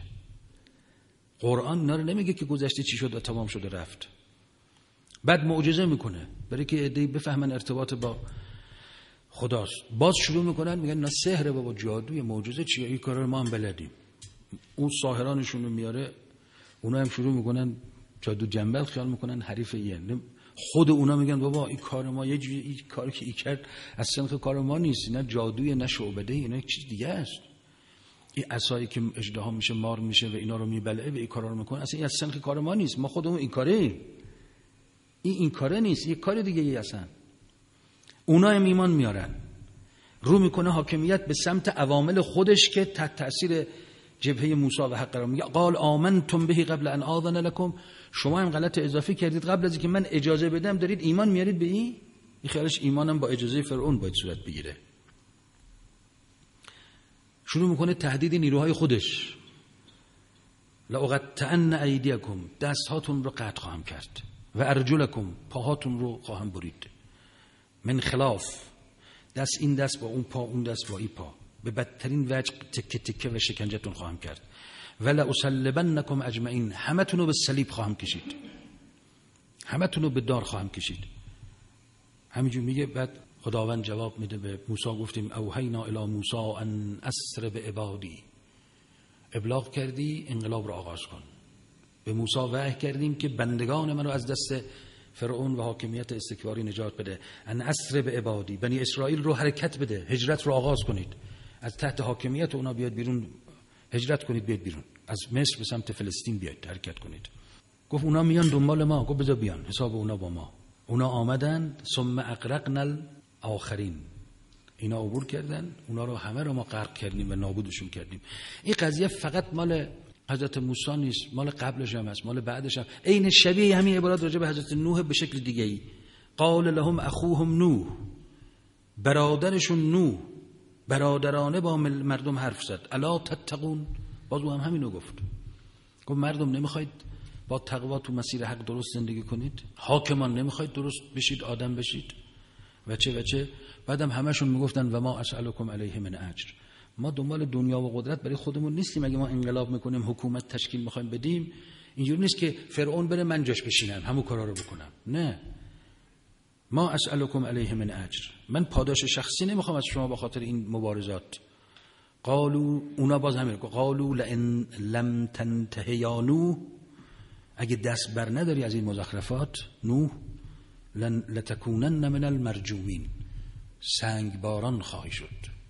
قرآن اینا رو نمیگه که گذشته چی شد و تمام شده رفت، بعد معجزه میکنه برای که عده‌ای بفهمن ارتباط با خداست. باز شروع میکنن میگن نه سحر بابا، جادوی، معجزه چیه، این کارا رو ما هم بلدیم. اون ساحرانشون رو میاره، اونا هم شروع میکنن جادو جنبل خیال میکنن حریف این. خود اونا میگن بابا این کار ما یه جوری، این کاری که ای کرد از سنخ کار ما نیست، نه جادوی نه شعبده، اینا یک چیز دیگه است. این عصایی که اژدها میشه مار میشه و اینا رو میبلعه و این کارا رو میکنه، اصلا این از سنخ کار ما نیست، ما خودمون این کاره این این کاره نیست، این کار دیگه ای اصلا. اونا هم ایمان میارن، رو میکنه حاکمیت به سمت عوامل خودش که تحت تاثیر جبهه موسی و حق قرار میگه. قال آمنتم به قبل ان آذن لكم، شما هم غلط اضافی کردید، قبل از اینکه من اجازه بدم دارید ایمان میارید به این. این خیالش ایمانم با اجازه فرعون باید صورت بگیره. شروع میکنه تهدید نیروهای خودش. لأقطعن ایدیکم، دست هاتون رو قطع خواهم کرد، و ارجلکم، پاهاتون رو خواهم برید، من خلاف، دست این دست با اون پا، اون دست با این پا، به بدترین وجه تکه تکه و شکنجهتون خواهم کرد. ولا اصلبنکم اجمعین، همتون رو به صلیب خواهم کشید، همتون رو به دار خواهم کشید. همینجور میگه. بعد خداوند جواب میده به موسی، گفتیم اوحینا الی موسی ان اسر بعبادی، ابلاغ کردی انقلاب رو آغاز کن. به موسی وحی کردیم که بندگان من رو از دست فرعون و حاکمیت استکباری نجات بده. ان اسر بعبادی، بنی اسرائیل رو حرکت بده، هجرت رو آغاز کنید، از تحت حاکمیت اونا بیاد بیرون، هجرت کنید بیاد بیرون، از مصر به سمت فلسطین بیاد حرکت کنید. گفت اونا میان دنبال ما. گفت بذار بیان، حساب اونا با ما. اونا آمدن، ثم اغرقنا الاخرین، اینا عبور کردن، اونا رو همه رو ما غرق کردیم و نابودشون کردیم. این قضیه فقط مال حضرت موسی نیست، مال قبلش هم هست، مال بعدش هم. عین شبیه همین عبارات راجع به حضرت نوح به شکل دیگه ای. قال لهم اخوهم نوح، برادرشون نوح برادرانه با مردم حرف زد. الا تتقون، بازو هم همینو گفت. گفت مردم نمیخواید با تقوا تو مسیر حق درست زندگی کنید؟ حاکمان نمیخواید درست بشید، آدم بشید؟ و چه و چه. بعدم همشون میگفتن و ما اسألکم علیه من اجر، ما دنبال دنیا و قدرت برای خودمون نیستیم. اگه ما انقلاب میکنیم، حکومت تشکیل میخوایم بدیم، اینجوری نیست که فرعون بره من جاش بشینم همون کارا رو بکنم. نه، ما اسألکم علیه من اجر، من پاداش شخصی نمیخوام از شما به خاطر این مبارزات. قالو، اونا باز همین، قالو لئن لم تنته یا نوح، اگه دست بر نداری از این مزخرفات نوح، لتکونن من المرجومین، سنگ باران خواهی شد،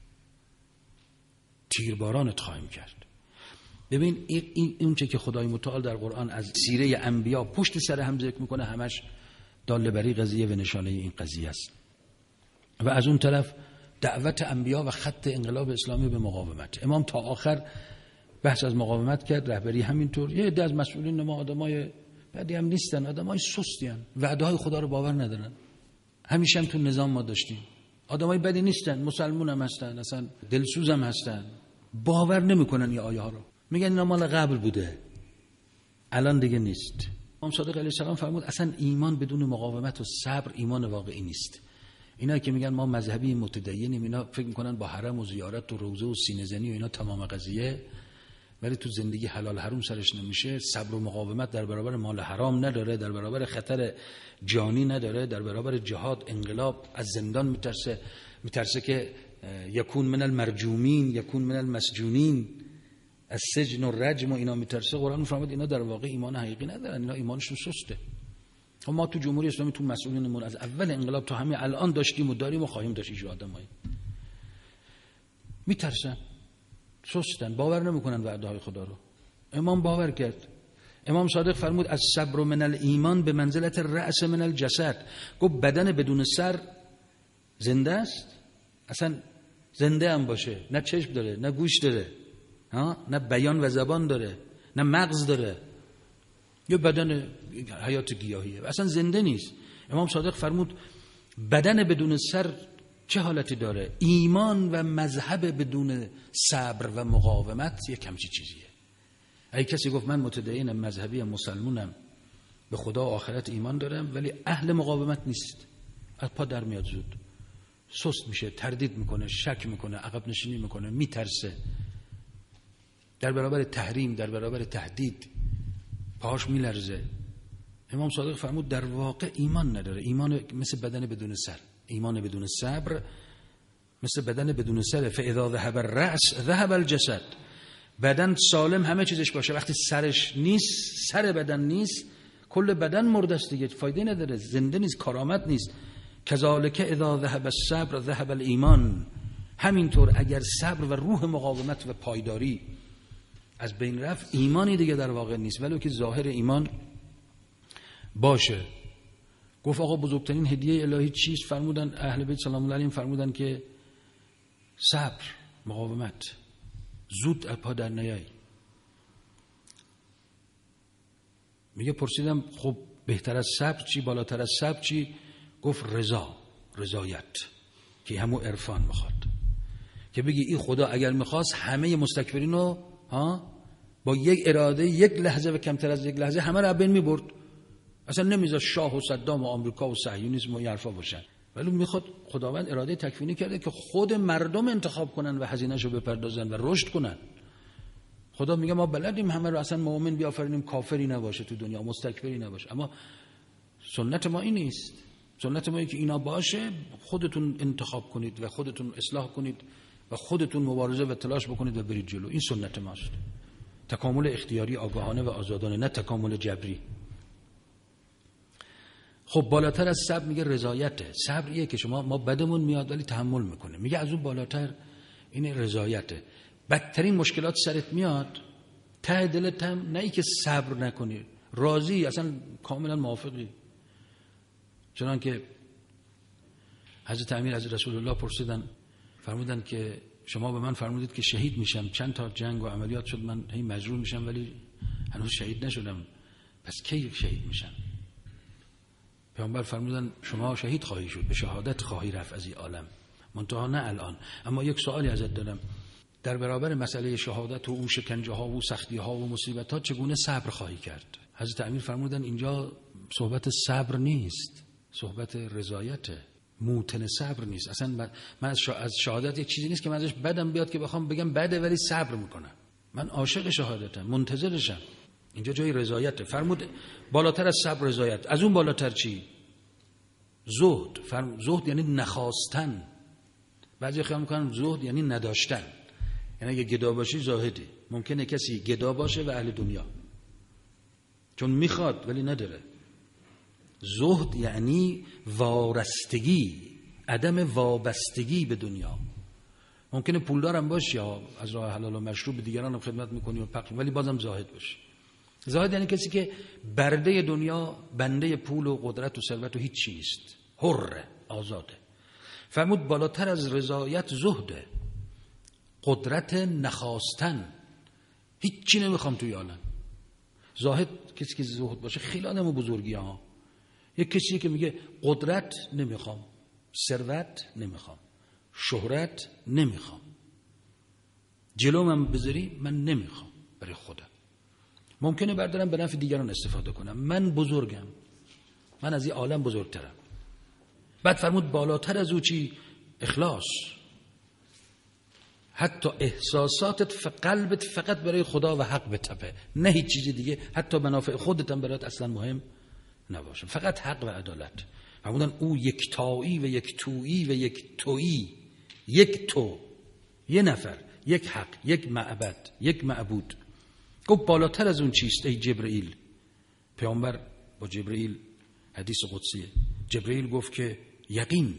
تیر بارانت خواهیم کرد. ببین این این اون چه که خدای متعال در قرآن از سیره انبیا پشت سر هم ذکر میکنه، همش داله بری قضیه و نشانه این قضیه است. و از اون طرف دعوت انبیا و خط انقلاب اسلامی به مقاومت. امام تا آخر بحث از مقاومت کرد، رهبری همینطور. یه عده از مسئولین ما آدمای بعدی هم نیستن، آدمای سستی ان، وعده های خدا رو باور ندارن. همیشه هم تو نظام ما داشتیم آدمای بدی نیستن، مسلمون هم هستن، اصلا دلسوز هم هستن، باور نمیکنن این آیه ها رو، میگن اینا مال قبل بوده الان دیگه نیست. امام صادق علیه السلام فرمود اصلا ایمان بدون مقاومت و صبر ایمان واقعی نیست. اینا که میگن ما مذهبی متدینیم، اینا فکر میکنن با حرم و زیارت و روزه و سینه زنی و اینا تمام قضیه، ولی تو زندگی حلال حرام سرش نمیشه. صبر و مقاومت در برابر مال حرام نداره، در برابر خطر جانی نداره، در برابر جهاد انقلاب از زندان میترسه، میترسه که یکون من المرجومین، یکون من المسجونین، از سجن و رجم و اینا میترسه. قرآن میفرماد اینا در واقع ایمان حقیقی ندارن، اینا ایمانشون سسته. ما تو جمهوری اسلامی تو مسئولینمون از اول انقلاب تا همین الان داشتیم و داریم و خواهیم داشت اینجور آدمایی میترسن، سستن، باور نمیکنن وعده های خدا رو. امام باور کرد. امام صادق فرمود از صبر من الایمان به منزلت رأس من الجسد. گفت بدن بدون سر زنده است؟ اصلا زنده هم باشه، نه چشم داره، نه گوش داره، ها، نه بیان و زبان داره، نه مغز داره، یه بدن حیات گیاهیه، اصلا زنده نیست. امام صادق فرمود بدن بدون سر چه حالتی داره؟ ایمان و مذهب بدون صبر و مقاومت یک همچی چیزیه. اگه کسی گفت من متدینم، مذهبیم، مسلمونم، به خدا و آخرت ایمان دارم، ولی اهل مقاومت نیست، از پا در میاد، زود سست میشه، تردید میکنه، شک میکنه، عقب نشینی میکنه، میترسه در برابر تحریم، در برابر تهدید پاهاش میلرزه. امام صادق فرمود در واقع ایمان نداره. ایمان مثل بدن بدون سر، ایمان بدون صبر مثل بدن بدون سر. فاذا ذهب الرأس ذهب الجسد. بدن سالم همه چیزش باشه، وقتی سرش نیست، سر بدن نیست، کل بدن مرده است دیگه، فایده نداره، زنده نیست، کارآمد نیست. کذالک اذا ذهب الصبر ذهب الایمان. همینطور اگر صبر و روح مقاومت و پایداری از بین رفت، ایمانی دیگه در واقع نیست، ولو که ظاهر ایمان باشه. گفت آقا بزرگترین هدیه الهی چیست؟ فرمودن اهل بیت سلام الله علیهم فرمودن که صبر، مقاومت، زود از پا در نیای. میگه پرسیدم خب بهتر از صبر چی، بالاتر از صبر چی؟ گفت رضا، رضایت، که همون عرفان میخواد، که بگی این خدا اگر میخواست همه مستکبرین رو ها با یک اراده یک لحظه و کمتر از یک لحظه همه رو بین میبرد، اصلا نمیذاشت شاه و صدام و آمریکا و صهیونیسم و این حرفا باشن. ولی میخواد خداوند اراده تکوینی کرده که خود مردم انتخاب کنن و هزینه‌شو بپردازن و رشد کنن. خدا میگه ما بلدیم همه رو اصلا مؤمن بیافرینیم، کافری نباشه تو دنیا، مستکبری نباشه. اما سنت ما این نیست. سنت ما اینه که اینا باشه، خودتون انتخاب کنید و خودتون اصلاح کنید و خودتون مبارزه و تلاش بکنید و برید جلو. این سنت ماست. تکامل اختیاری آگاهانه و آزادانه، نه تکامل جبری. خب بالاتر از صبر میگه رضایته. صبر ایه که شما ما بدمون میاد ولی تحمل میکنه. میگه از اون بالاتر این رضایته. بدترین مشکلات سرت میاد، ته دلت هم نه ای که صبر نکنی، راضی، اصلا کاملا موافقی. چنان که حضرت امیر از رسول الله پرسیدن، فرمودن که شما به من فرمودید که شهید میشم، چند تا جنگ و عملیات شد، من هی مجروح میشم ولی هنوز شهید نشدم، پس کی شهید میشم؟ پیامبر فرمودن شما شهید خواهی شد، به شهادت خواهی رفت از این عالم، منتها نه الان. اما یک سوالی ازت دارم، در برابر مسئله شهادت و اون شکنجه ها و سختی ها و مصیبت ها چگونه صبر خواهی کرد؟ حضرت امیر فرمودن اینجا صحبت صبر نیست، صحبت رضایته. موتن صبر نیست. اصلا من از شهادت یک چیزی نیست که من ازش بدم بیاد که بخوام بگم بده ولی صبر میکنم. من عاشق شهادتم، منتظرشم. اینجا جای رضایته. فرمود بالاتر از صبر رضایت. از اون بالاتر چی؟ زهد. فرمود زهد یعنی نخواستن. بعضی خیال میکنن زهد یعنی نداشتن. یعنی اگه گدا باشی زاهدی. ممکنه کسی گدا باشه و اهل دنیا، چون میخواد ولی نداره. زهد یعنی وارستگی، عدم وابستگی به دنیا. ممکنه پولدارم باشی یا از راه حلال و مشروع به دیگران هم خدمت میکنی و پخش، ولی بازم زاهد باشی. زاهد یعنی کسی که برده دنیا، بنده پول و قدرت و ثروت و هیچ چیز نیست، حر، آزاده. فرمود بالاتر از رضایت زهده، قدرت نخواستن. هیچ چی نمیخوام توی عالم. زاهد کسی که زهد باشه خیلی آدم بزرگی ها. یک کسی که میگه قدرت نمیخوام، ثروت نمیخوام، شهرت نمیخوام، جلو من بذاری من نمیخوام برای خودم. ممکنه بردارم به نفع دیگران استفاده کنم. من بزرگم، من از این عالم بزرگترم. بعد فرمود بالاتر از او چی؟ اخلاص. حتی احساساتت و قلبت فقط برای خدا و حق بتپه، نه هیچ چیز دیگه. حتی منافع خودت هم برات اصلا مهم نباشه، فقط حق و عدالت. فرمودن او یکتایی و یک تویی و یک تویی، یک تو، یک نفر، یک حق، یک معبد، یک معبود. گفت بالاتر از اون چیست ای جبرئیل؟ پیامبر با جبرئیل حدیث قدسیه، جبرئیل گفت که یقین،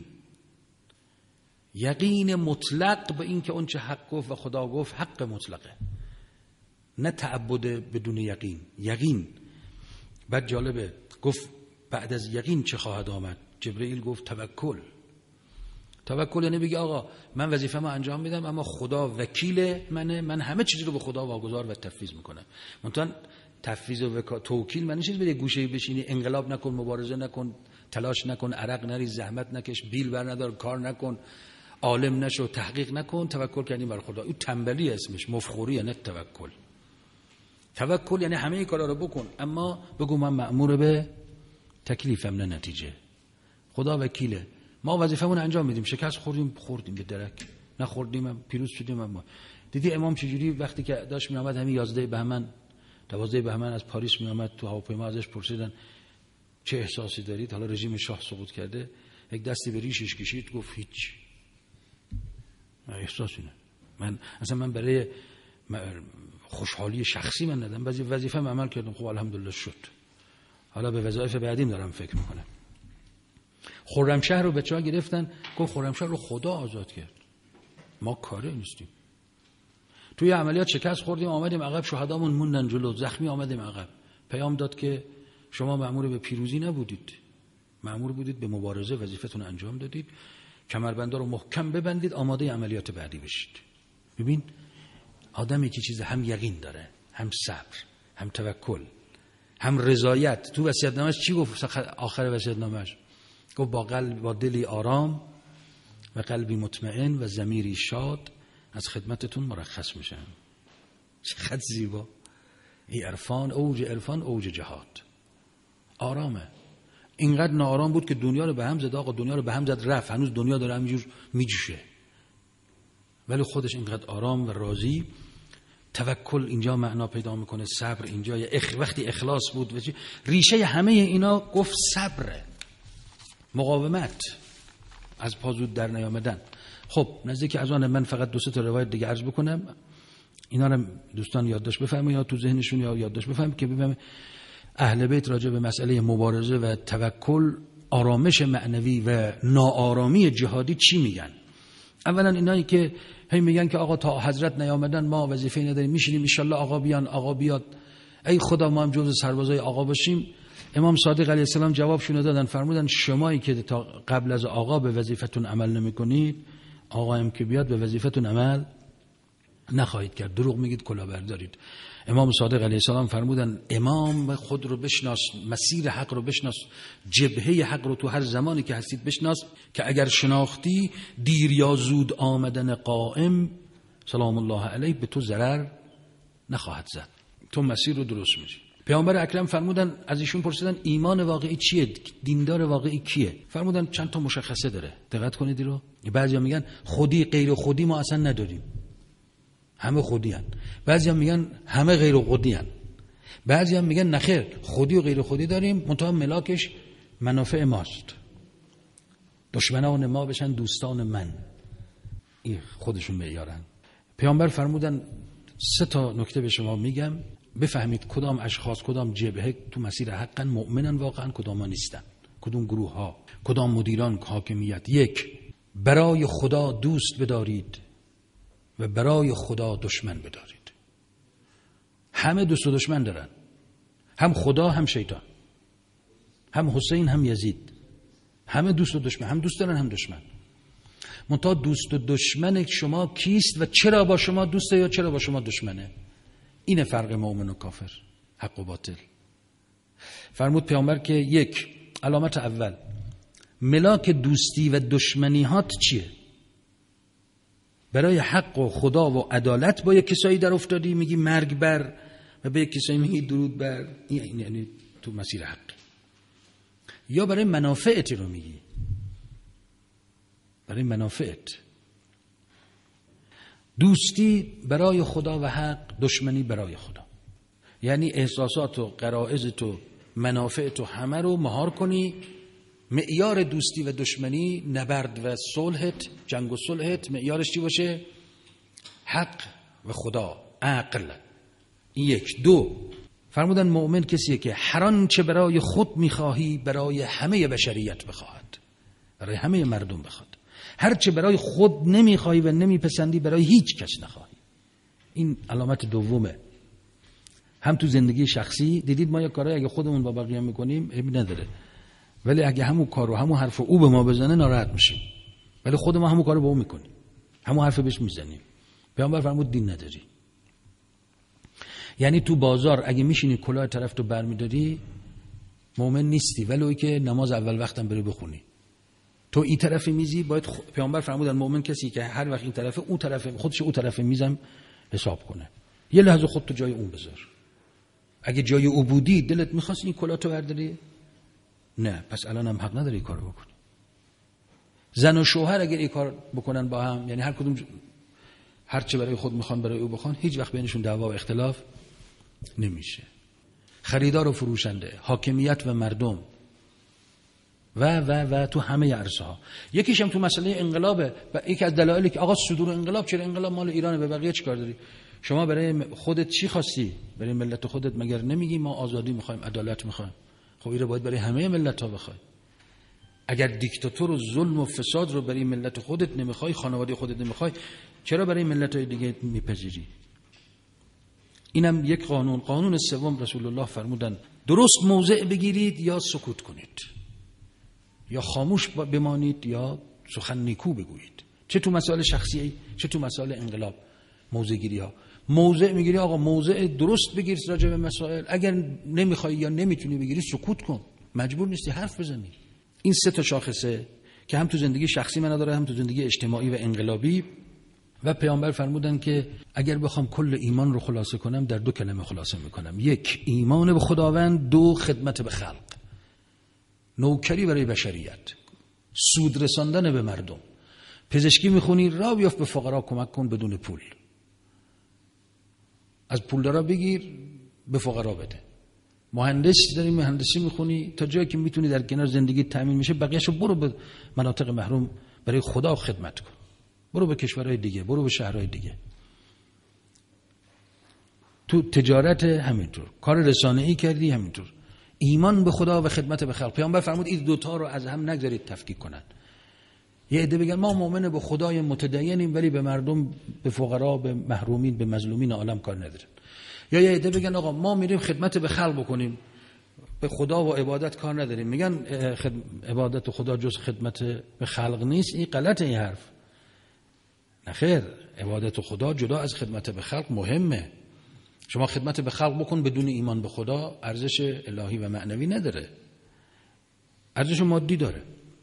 یقین مطلق به این که اون چه حق گفت و خدا گفت حق مطلقه، نه تعبد بدون یقین. یقین. بعد جالبه گفت بعد از یقین چه خواهد آمد؟ جبرئیل گفت توکل. توکل یعنی بگی آقا من وظیفه‌مو انجام میدم اما خدا وکیل منه، من همه چیزی رو به خدا واگذار و تفویض میکنم. منتها تفویض و توکیل معنی چیز به گوشه بشینی، انقلاب نکن، مبارزه نکن، تلاش نکن، عرق نریز، زحمت نکش، بیل بر ندار، کار نکن، عالم نشو، تحقیق نکن، توکل کردی بر خدا. این تنبلی اسمش، مفخوری، نه توکل. توکل یعنی همه کارا رو بکن اما بگو من مأمور به تکلیفم نه نتیجه. خدا وکیله. ما وظیفمون انجام میدیم، شکست خوردیم خوردیم به درک، نخوردیم هم پیروز شدیم. اما دیدی امام چجوری وقتی که داشت می آمد همین یازده بهمن دوازده بهمن از پاریس می آمد تو هواپیما، ازش پرسیدن چه احساسی دارید؟ حالا رژیم شاه سقوط کرده. یک دستی به ریشش کشید گفت هیچ احساسی نه. من اصلا من برای خوشحالی شخصی من ندم، بعضی وظیفه من عمل کردم، خب الحمدلله شد، حالا به وظایف بعدیم دارم فکر میکنم. خرمشهر رو بچه‌ها گرفتن، گفت خرمشهر رو خدا آزاد کرد، ما کاره نیستیم. توی عملیات شکست خوردیم، آمدیم عقب، شهدامون موندن جلو، زخمی آمدیم عقب. پیام داد که شما مأمور به پیروزی نبودید، مأمور بودید به مبارزه، وظیفتون انجام دادید، کمربندا رو محکم ببندید، آماده عملیات بعدی بشید. ببین آدمی که چیز هم یقین داره، هم صبر، هم توکل، هم رضایت. تو وصیت‌نامه‌اش چی گفت آخر وصیت‌نامه‌اش؟ گفت با قلب، با دلی آرام و قلبی مطمئن و ضمیری شاد از خدمتتون مرخص میشم. چقدر زیبا. این عرفان، اوج عرفان، اوج جهاد. آرامه. اینقدر ناآرام بود که دنیا رو به هم زد. آقا دنیا رو به هم زد رفت، هنوز دنیا داره همینجور میجوشه، ولی خودش اینقدر آرام و راضی. توکل اینجا معنا پیدا میکنه، صبر اینجا، یا اخ... وقتی اخلاص بود و ریشه همه اینا گفت صبر، مقاومت، از پازود در نیامدن. خب نزدیک از آن من فقط دو سه تا روایت دیگه عرض بکنم، اینا رو دوستان یادداشت بفرمایید یا تو ذهنشون یا یادداشت بفرمایید که ببینم اهل بیت راجع به مسئله مبارزه و توکل، آرامش معنوی و ناآرامی جهادی چی میگن. اولا اینایی که هی میگن که آقا تا حضرت نیامدن ما وظیفه نداریم، میشینیم ان شاءالله آقا بیان، آقا بیاد، ای خدا ما هم جزء سربازای آقا باشیم. امام صادق علیه السلام جوابشون دادن، فرمودن شمایی که تا قبل از آقا به وظیفتون عمل نمیکنید، آقا هم که بیاد به وظیفتون عمل نخواهید کرد، دروغ میگید، کلاهبردارید. امام صادق علیه السلام فرمودن امام خود رو بشناس، مسیر حق رو بشناس، جبهه حق رو تو هر زمانی که هستید بشناس، که اگر شناختی دیر یا زود آمدن قائم سلام الله علیه به تو ضرر نخواهد زد، تو مسیر رو درست میری. پیامبر اکرم فرمودن، از ایشون پرسیدن ایمان واقعی چیه، دیندار واقعی کیه؟ فرمودن چند تا مشخصه داره، دقت کنید رو. بعضیا میگن خودی غیر خودی ما اصلا نداریم، همه خودی هن. بعضی هم میگن همه غیر خودی هن. بعضی هم میگن نخیر خودی و غیر خودی داریم، منتها ملاکش منافع ماست، دشمنان ما بشن دوستان من، این خودشون معیارن. پیامبر فرمودن سه تا نکته به شما میگم، بفهمید کدام اشخاص، کدام جبهه تو مسیر حقن، مؤمنن واقعا، کدام ها نیستن، کدام گروه ها، کدام مدیران حاکمیت. یک، برای خدا دوست بدارید و برای خدا دشمن بدارید. همه دوست و دشمن دارن، هم خدا هم شیطان، هم حسین هم یزید، همه دوست و دشمن، هم دوست دارن هم دشمن. منتها دوست و دشمن شما کیست و چرا با شما دوسته یا چرا با شما دشمنه؟ اینه فرق مؤمن و کافر، حق و باطل. فرمود پیامبر که یک، علامت اول ملاک دوستی و دشمنیات چیه؟ برای حق و خدا و عدالت با یک کسایی در افتادی میگی مرگ بر، و به یک کسایی میگی درود بر، این یعنی تو مسیر حق. یا برای منافعت رو میگی، برای منافعت. دوستی برای خدا و حق، دشمنی برای خدا، یعنی احساسات و غرایزت و منافعت و همه رو مهار کنی. معیار دوستی و دشمنی، نبرد و صلحت، جنگ و صلحت، معیارش چی باشه؟ حق و خدا، عقل. این یک. دو، فرمودن مؤمن کسیه که هر آنچه برای خود میخواهی برای همه بشریت بخواهد، برای همه مردم بخواد. هر چه برای خود نمیخواهی و نمیپسندی برای هیچ کس نخواهی. این علامت دومه. هم تو زندگی شخصی دیدید ما یک کارایی اگه خودمون با بقیه میکنیم عیب نداره، ولی اگه همون کارو همون حرفو او به ما بزنه ناراحت میشیم، ولی خود ما همون کارو با اون میکنیم، همون حرفو بهش میزنیم. پیامبر فرمود دین نداری. یعنی تو بازار اگه میشینی کلاه طرف تو برمیداری مؤمن نیستی، ولی که نماز اول وقتم بری بخونی. تو این طرف میزی باید خ... پیامبر فرمودن مؤمن کسی که هر وقت این طرفه او طرفه خودش او طرف میزم حساب کنه. یه لحظه خودت تو جای اون بذار. اگه جای او بودی دلت میخواست این کلاه تو برداری؟ نه، پس الان هم حق نداری این کارو بکنی. زن و شوهر اگر این کار بکنن با هم، یعنی هر کدوم هر چه برای خود میخوان برای او بخوان، هیچ وقت بینشون دعوا و اختلاف نمیشه. خریدار و فروشنده، حاکمیت و مردم و و و تو همه عرصه ها. یکیش هم تو مسئله انقلابه و یکی از دلایلی که آقا صدور انقلاب، چرا انقلاب مال ایرانه به بقیه چیکار داری؟ شما برای خودت چی خواستی؟ برای ملت خودت مگر نمیگی ما آزادی میخوایم، عدالت میخوایم؟ خب این رو باید برای همه ملت ها بخوای. اگر دیکتاتور و ظلم و فساد رو برای ملت خودت نمیخوای، خانواده خودت نمیخوای، چرا برای ملت های دیگه میپذیری؟ اینم یک قانون. قانون سوم رسول الله فرمودن درست موضع بگیرید یا سکوت کنید، یا خاموش بمانید یا سخن نیکو بگویید. چه تو مسائل شخصی چه تو مسائل انقلاب موضع گیری ها. موضع میگیری آقا موضع درست بگیر راجع به مسائل، اگر نمیخوای یا نمیتونی بگیری سکوت کن، مجبور نیستی حرف بزنی. این سه تا شاخصه که هم تو زندگی شخصی من داره هم تو زندگی اجتماعی و انقلابی. و پیامبر فرمودن که اگر بخوام کل ایمان رو خلاصه کنم در دو کلمه خلاصه میکنم: یک، ایمان به خداوند، دو، خدمت به خلق. نوکری برای بشریت، سود رساندن به مردم. پزشکی میخونی راه بیافت به فقرا کمک کن بدون پول، از پولدارا بگیر به فقرا بده. مهندس داری مهندسی میخونی تا جایی که میتونی در کنار زندگی تامین میشه، بقیه‌شو برو به مناطق محروم برای خدا خدمت کن، برو به کشورهای دیگه، برو به شهرهای دیگه. تو تجارت همینطور، کار رسانه‌ای کردی همینطور. ایمان به خدا و خدمت به خلق، پیامبر فرمود این دوتا رو از هم نگذارید تفکیک کنن. یه عده بگن ما مؤمن به خدای متدینیم ولی به مردم، به فقرا، به محرومین، به مظلومین عالم کار ندارن. یا یه عده بگن آقا ما میریم خدمت به خلق بکنیم، به خدا و عبادت کار نداریم. میگن عبادت خدا جز خدمت به خلق نیست. این غلطه این حرف. نخیر، عبادت خدا جدا از خدمت به خلق مهمه. شما خدمت به خلق بکن بدون ایمان به خدا، ارزش الهی و معنوی نداره، ارزش مادی داره.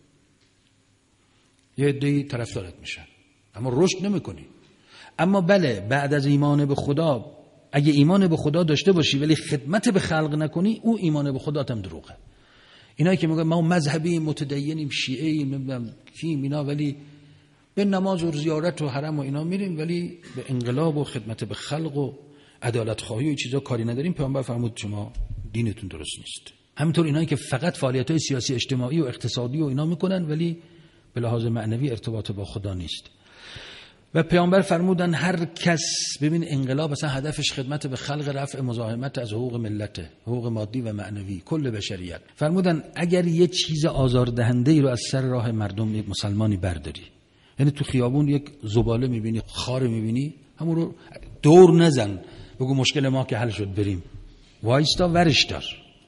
یه عده‌ای طرفدارت میشن اما رشد نمیکنی. اما بله، بعد از ایمان به خدا، اگه ایمان به خدا داشته باشی ولی خدمت به خلق نکنی، او ایمان به خدا هم دروغه. اینایی که میگن ما مذهبی متدینیم، شیعه نمیدونم کیم اینا، ولی به نماز و زیارت و حرم و اینا میریم ولی به انقلاب و خدمت به خلق و عدالت خواهی و این چیزا کاری نداریم، پیامبر فرمود شما دینتون درست نیست. همینطور اینایی که فقط فعالیت‌های سیاسی اجتماعی و اقتصادی و اینا میکنن ولی به لحاظ معنوی ارتباط با خدا نیست. و پیامبر فرمودن هر کس، ببین انقلاب اصلا هدفش خدمت به خلق، رفع مزاحمت از حقوق ملت، حقوق مادی و معنوی کل بشریت. فرمودن اگر یه چیز آزاردهنده ای رو از سر راه مردم یک مسلمانی برداری، یعنی تو خیابون یک زباله میبینی، خار میبینی، همون رو دور نزن بگو مشکل ما که حل شد بریم، وایستا ورش دار.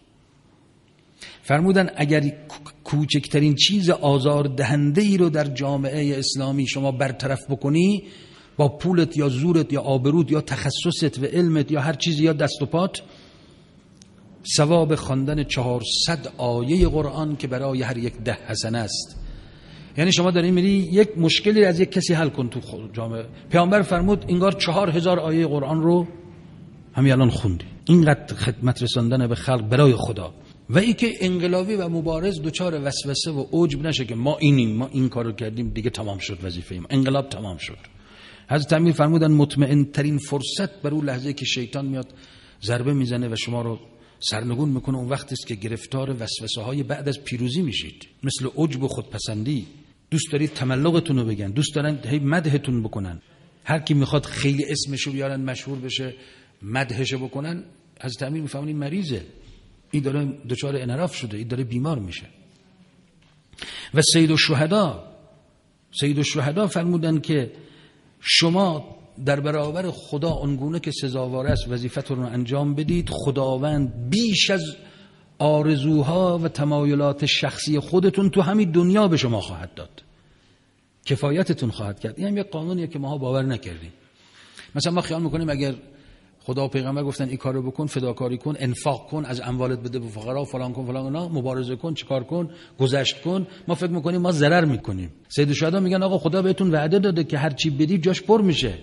فرمودن اگر کوچکترین چیز آزاردهنده ای رو در جامعه اسلامی شما برطرف بکنی، با پولت یا زورت یا آبروت یا تخصصت و علمت یا هر چیزی یا دست و پات، ثواب خواندن چهارصد آیه قرآن که برای هر یک ده حسنه است. یعنی شما دارین میری یک مشکلی از یک کسی حل کن تو جامعه. پیامبر فرمود انگار چهار هزار آیه قرآن رو همین الان خوندی. اینقدر خدمت رساندن به خلق برای خدا. و ای که انقلابی و مبارز دوچار وسوسه و عجب نشه که ما اینیم، ما این کارو کردیم دیگه تمام شد وظیفه ما، انقلاب تمام شد. حضرت امیر فرمودن مطمئن ترین فرصت بر اون لحظه که شیطان میاد ضربه میزنه و شما رو سرنگون میکنه، اون وقت است که گرفتار وسوسه های بعد از پیروزی میشید. مثل عجب و خودپسندی، دوست دارید تملقتون رو بگن، دوست دارن هی مدحتون بکنن، هر کی میخواد خیلی اسمشو بیارن مشهور بشه مدحش بکنن. حضرت امیر میفهمون مریضه، این داره دچار انحراف شده، این داره بیمار میشه. و سید الشهدا سید الشهدا فرمودن که شما در برابر خدا آنگونه که سزاوار است وظیفتون رو انجام بدید، خداوند بیش از آرزوها و تمایلات شخصی خودتون تو همین دنیا به شما خواهد داد، کفایتتون خواهد کرد. این هم یک قانونیه که ماها باور نکردیم. مثلا ما خیال میکنیم اگر خدا و پیغمبر گفتن این کارو بکن، فداکاری کن، انفاق کن، از اموالت بده به فقرا، فلان کن فلان کن، مبارزه کن، چیکار کن، گذشت کن، ما فکر میکنیم ما ضرر میکنیم. سید الشهدا میگن آقا خدا بهتون وعده داده که هر چی بدید جاش پر میشه.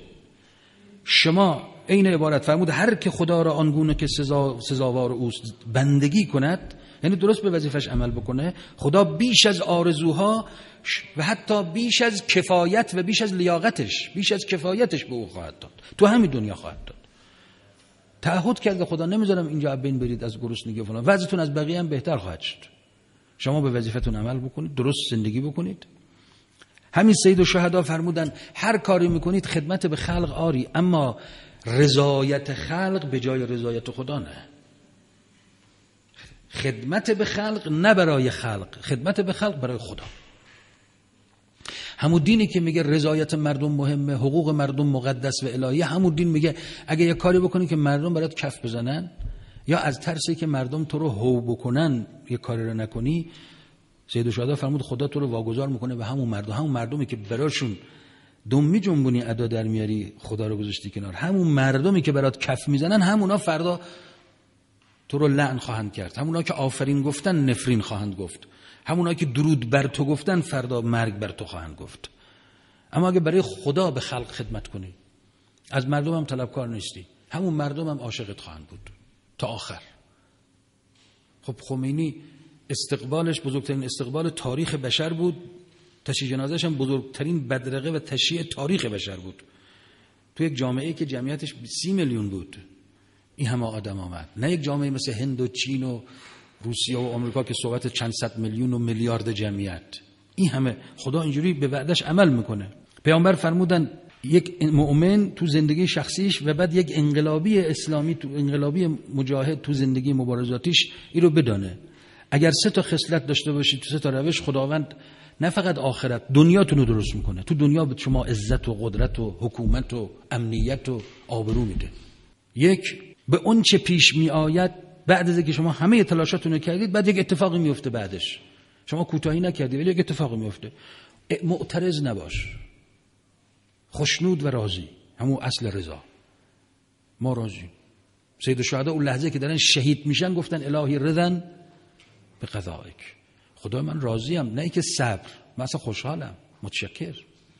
شما این عبارت فرمود هر که خدا را آنگونه که سزا سزاوار اوست بندگی کند، یعنی درست به وظیفش عمل بکنه، خدا بیش از آرزوها و حتی بیش از کفایت و بیش از لیاقتش، بیش از کفایتش به او خواهد داد، تو همین دنیا خواهد داد. تعهد کرده خدا نمیذارم اینجا بین برید از گرسنگی و فلان، وضعیتون از بقیه هم بهتر خواهد شد. شما به وظیفتون عمل بکنید، درست زندگی بکنید. همین سید الشهدا فرمودن هر کاری میکنید خدمت به خلق آری، اما رضایت خلق به جای رضایت خدا نه. خدمت به خلق نه برای خلق، خدمت به خلق برای خدا. همون دینی که میگه رضایت مردم مهمه، حقوق مردم مقدس و الهی، همون دین میگه اگه یه کاری بکنی که مردم برات کف بزنن یا از ترسی که مردم تو رو هو بکنن یه کاری رو نکنی، سید الشهدا فرمود خدا تو رو واگذار میکنه به همون مردم، همون مردمی که براشون دمی جنبونی ادا در میاری خدا رو گذاشتی کنار، همون مردمی که برات کف میزنن همونا فردا تو رو لعن خواهند کرد، همونا که آفرین گفتن نفرین خواهند گفت، همونا که درود بر تو گفتن فردا مرگ بر تو خواهند گفت. اما اگه برای خدا به خلق خدمت کنی، از مردم هم طلبکار نیستی، همون مردم هم عاشقت خواهند بود تا آخر. خب خمینی استقبالش بزرگترین استقبال تاریخ بشر بود، تشییع جنازه‌ش هم بزرگترین بدرقه و تشییع تاریخ بشر بود. تو یک جامعه‌ای که جمعیتش سی میلیون بود این همه آدم آمد، نه یک جامعه مثل هند و چین و روسیه و آمریکا که صحبت چند صد میلیون و میلیارد جمعیت. این همه خدا اینجوری به وعدش عمل میکنه. پیامبر فرمودن یک مؤمن تو زندگی شخصیش و بعد یک انقلابی اسلامی تو انقلابی مجاهد تو زندگی مبارزاتیش این رو بدانه. اگر سه تا خصلت داشته باشید تو سه تا روش، خداوند نه فقط آخرت دنیاتون رو درست میکنه. تو دنیا به شما عزت و قدرت و حکومت و امنیت و آبرو میده. یک، به اون چه پیش می آید بعد از اینکه شما همه تلاشاتون رو کردید، بعد یک اتفاقی میفته بعدش. شما کوتاهی نکردید ولی یک اتفاقی میفته. معترض نباش، خوشنود و راضی، همون اصل رضا. ما راضی. سید الشهدا اون لحظه که دارن شهید میشن گفتن الهی رضن به قضایک، خدا من راضیم، نه اینکه صبر، من اصلا خوشحالم، متشکر.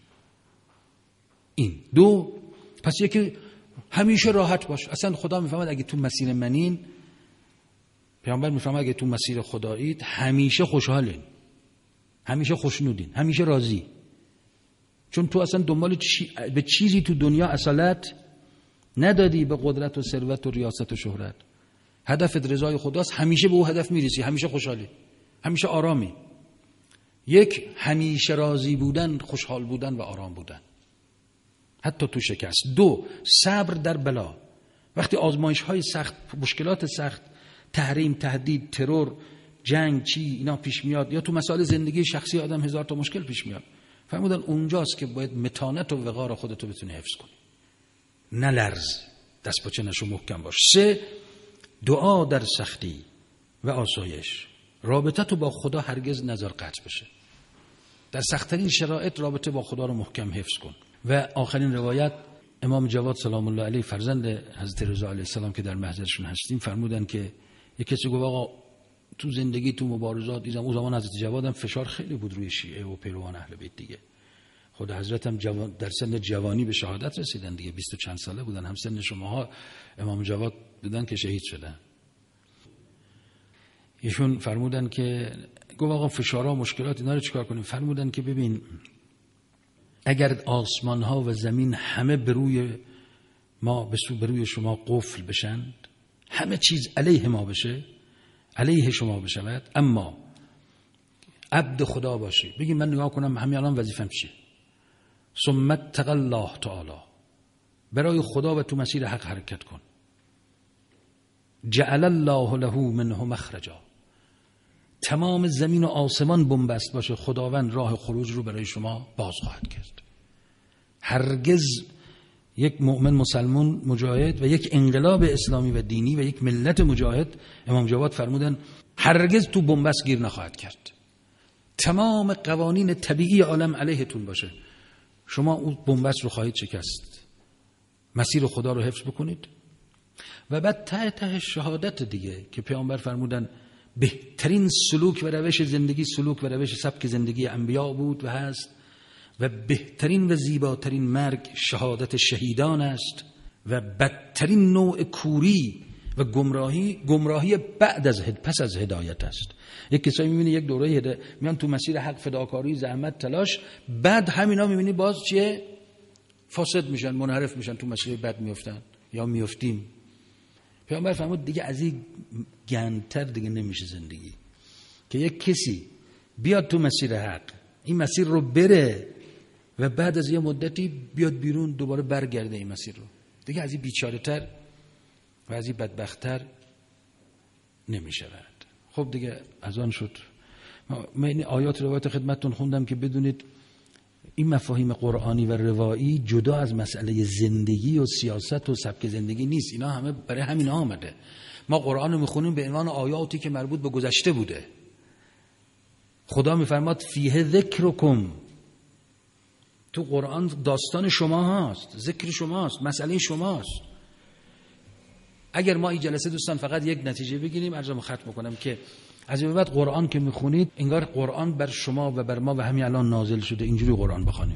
این دو، پس یکی همیشه راحت باش. اصلا خدا میفهمد اگه تو مسیر منین، پیامبر میفهمد اگه تو مسیر خدایید همیشه خوشحالین، همیشه خوشنودین، همیشه راضی. چون تو اصلا دنبال چی... به چیزی تو دنیا اصالت ندادی، به قدرت و ثروت و ریاست و شهرت. هدفت رضای خداست، همیشه به اون هدف میرسی، همیشه خوشحالی، همیشه آرامی. یک، همیشه راضی بودن، خوشحال بودن و آرام بودن حتی تو شکست. دو، صبر در بلا. وقتی آزمایش های سخت، مشکلات سخت، تحریم، تهدید، ترور، جنگ چی اینا پیش میاد، یا تو مسائل زندگی شخصی آدم هزار تا مشکل پیش میاد، فرمودن اونجاست که باید متانت و وقار خودتو بتونی حفظ کنی، نلرز، دست پاچه نشو، محکم باش. سه، دعا در سختی و آسایش. رابطه تو با خدا هرگز نذار قطع بشه. در سخت‌ترین شرایط رابطه با خدا رو محکم حفظ کن. و آخرین روایت، امام جواد سلام الله علیه فرزند حضرت رضا علیه السلام که در محضرشون هستیم فرمودن که یک کسی گفت آقا تو زندگی تو مبارزات دیدم، اون زمان حضرت جواد هم فشار خیلی بود روی شیعه و پیروان اهل بیت دیگه. خود حضرت هم جوان در سن جوانی به شهادت رسیدن دیگه، بیست و چند ساله بودن، هم سن شماها امام جواد بودن که شهید شدن. ایشون فرمودن که گفت آقا فشارها و مشکلات اینا رو چیکار کنیم؟ فرمودن که ببین اگر آسمان ها و زمین همه به روی ما به سو به روی شما قفل بشند، همه چیز علیه ما بشه، علیه شما بشود، اما عبد خدا باشی، بگی من نگاه کنم همین الان وظیفم چیه، ثم اتق الله تعالی، برای خدا و تو مسیر حق حرکت کن، جعل الله له منه مخرجا، تمام زمین و آسمان بنبست باشه، خداوند راه خروج رو برای شما باز خواهد کرد. هرگز یک مؤمن مسلمان مجاهد و یک انقلاب اسلامی و دینی و یک ملت مجاهد، امام جواد فرمودن، هرگز تو بنبست گیر نخواهد کرد. تمام قوانین طبیعی عالم علیهتون باشه، شما اون بنبست رو خواهید شکست. مسیر خدا رو حفظ بکنید. و بعد ته ته شهادت دیگه که پیامبر فرمودن بهترین سلوک و روش زندگی سلوک و روش سبک زندگی انبیا بود و هست، و بهترین و زیباترین مرگ شهادت شهیدان است، و بدترین نوع کوری و گمراهی گمراهی بعد از هد پس از هدایت است. یک کسایی می‌بینی یک دوره هدایت میان تو مسیر حق، فداکاری، زحمت، تلاش، بعد همینا می‌بینی باز چیه؟ فاسد میشن، منحرف میشن، تو مسیر بد میافتن یا میافتیم. پیامبر فرمود دیگه از این گندتر دیگه نمیشه زندگی، که یک کسی بیاد تو مسیر حق، این مسیر رو بره و بعد از یه مدتی بیاد بیرون دوباره برگرده این مسیر رو. دیگه از این بیچاره تر و از این بدبختتر نمیشه بعد. خب دیگه از آن شد. من این آیات روایت خدمتتون خوندم که بدونید این مفاهیم قرآنی و روایی جدا از مسئله زندگی و سیاست و سبک زندگی نیست. اینا همه برای همین آمده. ما قرآن رو میخونیم به عنوان آیاتی که مربوط به گذشته بوده. خدا میفرماد فیه ذکرکم، تو قرآن داستان شما هست، ذکر شما هست، مسئله شماست. اگر ما این جلسه دوستان فقط یک نتیجه بگیریم، عرضمو ختم کنم که از این بعد قرآن که میخونید انگار قرآن بر شما و بر ما و همین الان نازل شده، اینجوری قرآن بخونیم.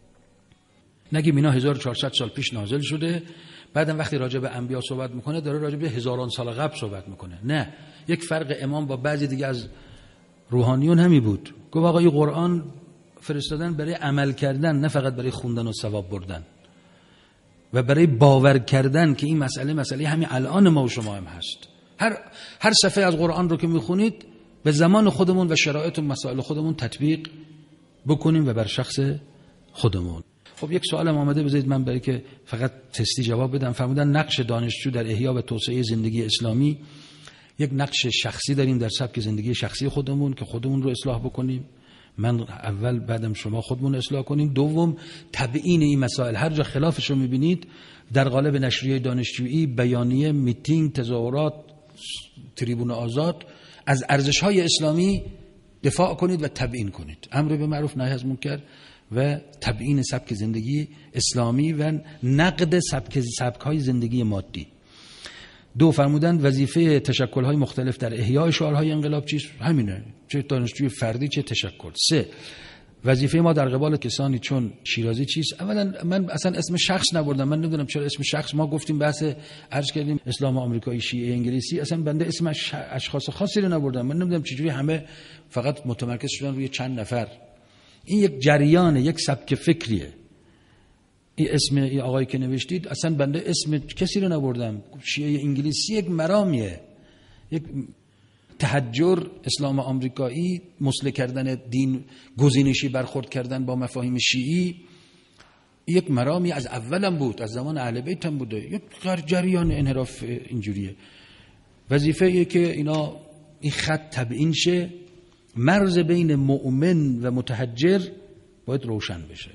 نگیم اینا هزار و چهارصد سال پیش نازل شده، بعدم وقتی راجع به انبیا صحبت میکنه داره راجع به هزاران سال قبل صحبت میکنه. نه، یک فرق امام با بعضی دیگه از روحانیون همی بود. گفت آقا این قرآن فرستادن برای عمل کردن، نه فقط برای خوندن و ثواب بردن و برای باور کردن که این مسئله مسئله همین الان ما و شما هم هست. هر هر صفحه از قرآن رو که میخونید به زمان خودمون و شرایط و مسائل خودمون تطبیق بکنیم و بر شخص خودمون. خب یک سوالم آمده، بذارید من برای که فقط تستی جواب بدم. فرمودن نقش دانشجو در احیا و توسعه زندگی اسلامی. یک نقش شخصی داریم در سبک زندگی شخصی خودمون که خودمون رو اصلاح بکنیم. من اول بعدم شما خودمون اصلاح کنیم. دوم تبیین این مسائل. هر جا خلافش رو میبینید در قالب نشریه دانشجویی، بیانیه، میتینگ، تظاهرات، تریبون آزاد، از ارزش‌های اسلامی دفاع کنید و تبیین کنید. امر به معروف نهی از منکر و تبیین سبک زندگی اسلامی و نقد سبک سبک‌های زندگی مادی. دو، فرمودن وظیفه تشکل‌های مختلف در احیای شعارهای انقلاب چیست؟ همینه، چه دانشجوی فردی چه تشکل. سه، وظیفه ما در قبال کسانی چون شیرازی چیست؟ اولا من اصلا اسم شخص نبردم، من نمیدونم چرا اسم شخص. ما گفتیم بحث عرض کردیم اسلام آمریکایی، شیعه انگلیسی، اصلا بنده اسم اشخاص خاصی رو نبردم. من نمیدونم چجوری همه فقط متمرکز شدن روی چند نفر. این یک جریان، یک سبک فکریه. این اسم این آقایی که نوشتید اصلا بنده اسم کسی رو نبردم. شیعه انگلیسی یک مرامیه، یک تحجر، اسلام آمریکایی، مسلح کردن دین، گزینشی برخورد کردن با مفاهیم شیعی، یک مرامی از اولم بود، از زمان اهل بیت هم بوده. یک جریان انحراف اینجوریه. وظیفه ایه که اینا این خط تبیین شه، مرز بین مؤمن و متحجر باید روشن بشه.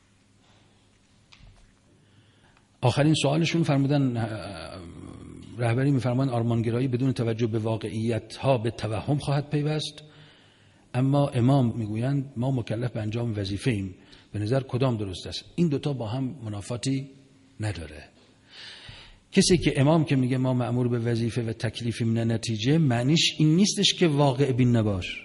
آخرین سوالشون فرمودن، رهبری میفرمان آرمانگرایی بدون توجه به واقعیت ها به توهم خواهد پیوست، اما امام میگویند ما مکلف به انجام وظیفه ایم. به نظر کدام درست است؟ این دوتا با هم منافاتی نداره. کسی که امام که میگه ما مأمور به وظیفه و تکلیفیم نه نتیجه، معنیش این نیستش که واقع بین نباش.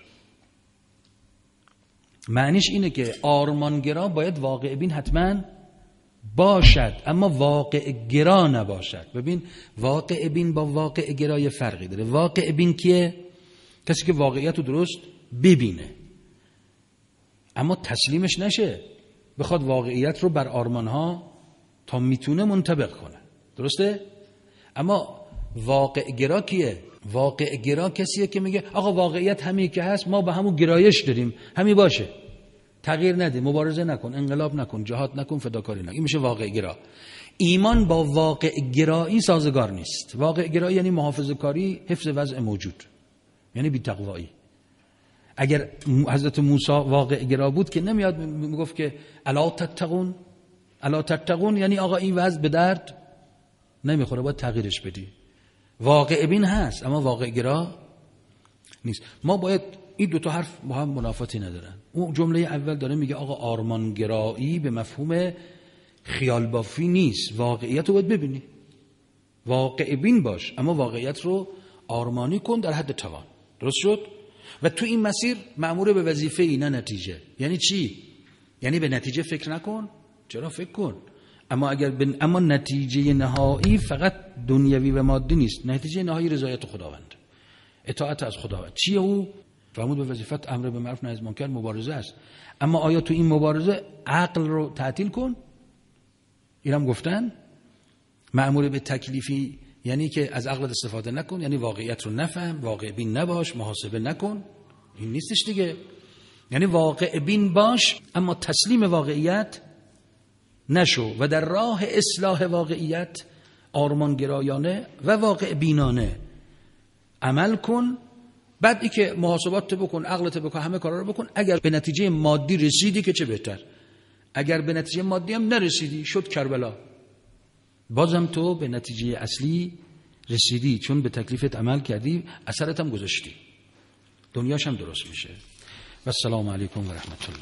معنیش اینه که آرمانگرا باید واقع بین حتما باشد، اما واقع گرا نباشد. ببین واقع بین با واقع گرای فرقی داره. واقع بین کیه؟ کسی که واقعیت رو درست ببینه اما تسلیمش نشه، بخواد واقعیت رو بر آرمانها تا میتونه منطبق کنه. درسته؟ اما واقع گرا کیه؟ واقع گرا کسیه که میگه آقا واقعیت همین که هست، ما به همون گرایش داریم، همین باشه، تغییر نده، مبارزه نکن، انقلاب نکن، جهاد نکن، فداکاری نکن. این میشه واقع گرا. ایمان با واقع گرایی سازگار نیست. واقع گرایی یعنی محافظه کاری، حفظ وضع موجود، یعنی بی تقوایی. اگر حضرت موسی واقع گرا بود که نمیاد میگفت که الا تتقون، الا تتقون یعنی آقا این وضع به درد نمیخوره، باید تغییرش بدی. واقع بین هست اما واقع گرا نیست. ما باید این دو تا حرف با هم منافاتی ندارن. اون جمله اول داره میگه آقا آرمانگرایی به مفهوم خیال بافی نیست، واقعیت رو باید ببینی، واقع بین باش، اما واقعیت رو آرمانی کن در حد توان. درست شد؟ و تو این مسیر مأمور به وظیفه ای نه نتیجه. یعنی چی؟ یعنی به نتیجه فکر نکن، چرا فکر کن، اما اگر بن... اما نتیجه نهایی فقط دنیوی و مادی نیست. نتیجه نهایی رضایت خداوند، اطاعت از خداوند. چیه او؟ فرمود به وظیفت امر به معروف نهی از منکر مبارزه است. اما آیا تو این مبارزه عقل رو تعطیل کن؟ اینم گفتن مأمور به تکلیفی یعنی که از عقل استفاده نکن، یعنی واقعیت رو نفهم، واقع بین نباش، محاسبه نکن. این نیستش دیگه. یعنی واقع بین باش اما تسلیم واقعیت نشو و در راه اصلاح واقعیت آرمانگرایانه و واقع بینانه عمل کن. بعد ای که محاسبات بکن، عقلت بکن، همه کارا رو بکن. اگر به نتیجه مادی رسیدی که چه بهتر، اگر به نتیجه مادی هم نرسیدی شد کربلا، بازم تو به نتیجه اصلی رسیدی، چون به تکلیفت عمل کردی، اثرت هم گذاشتی، دنیاش هم درست میشه. و السلام علیکم و رحمت الله.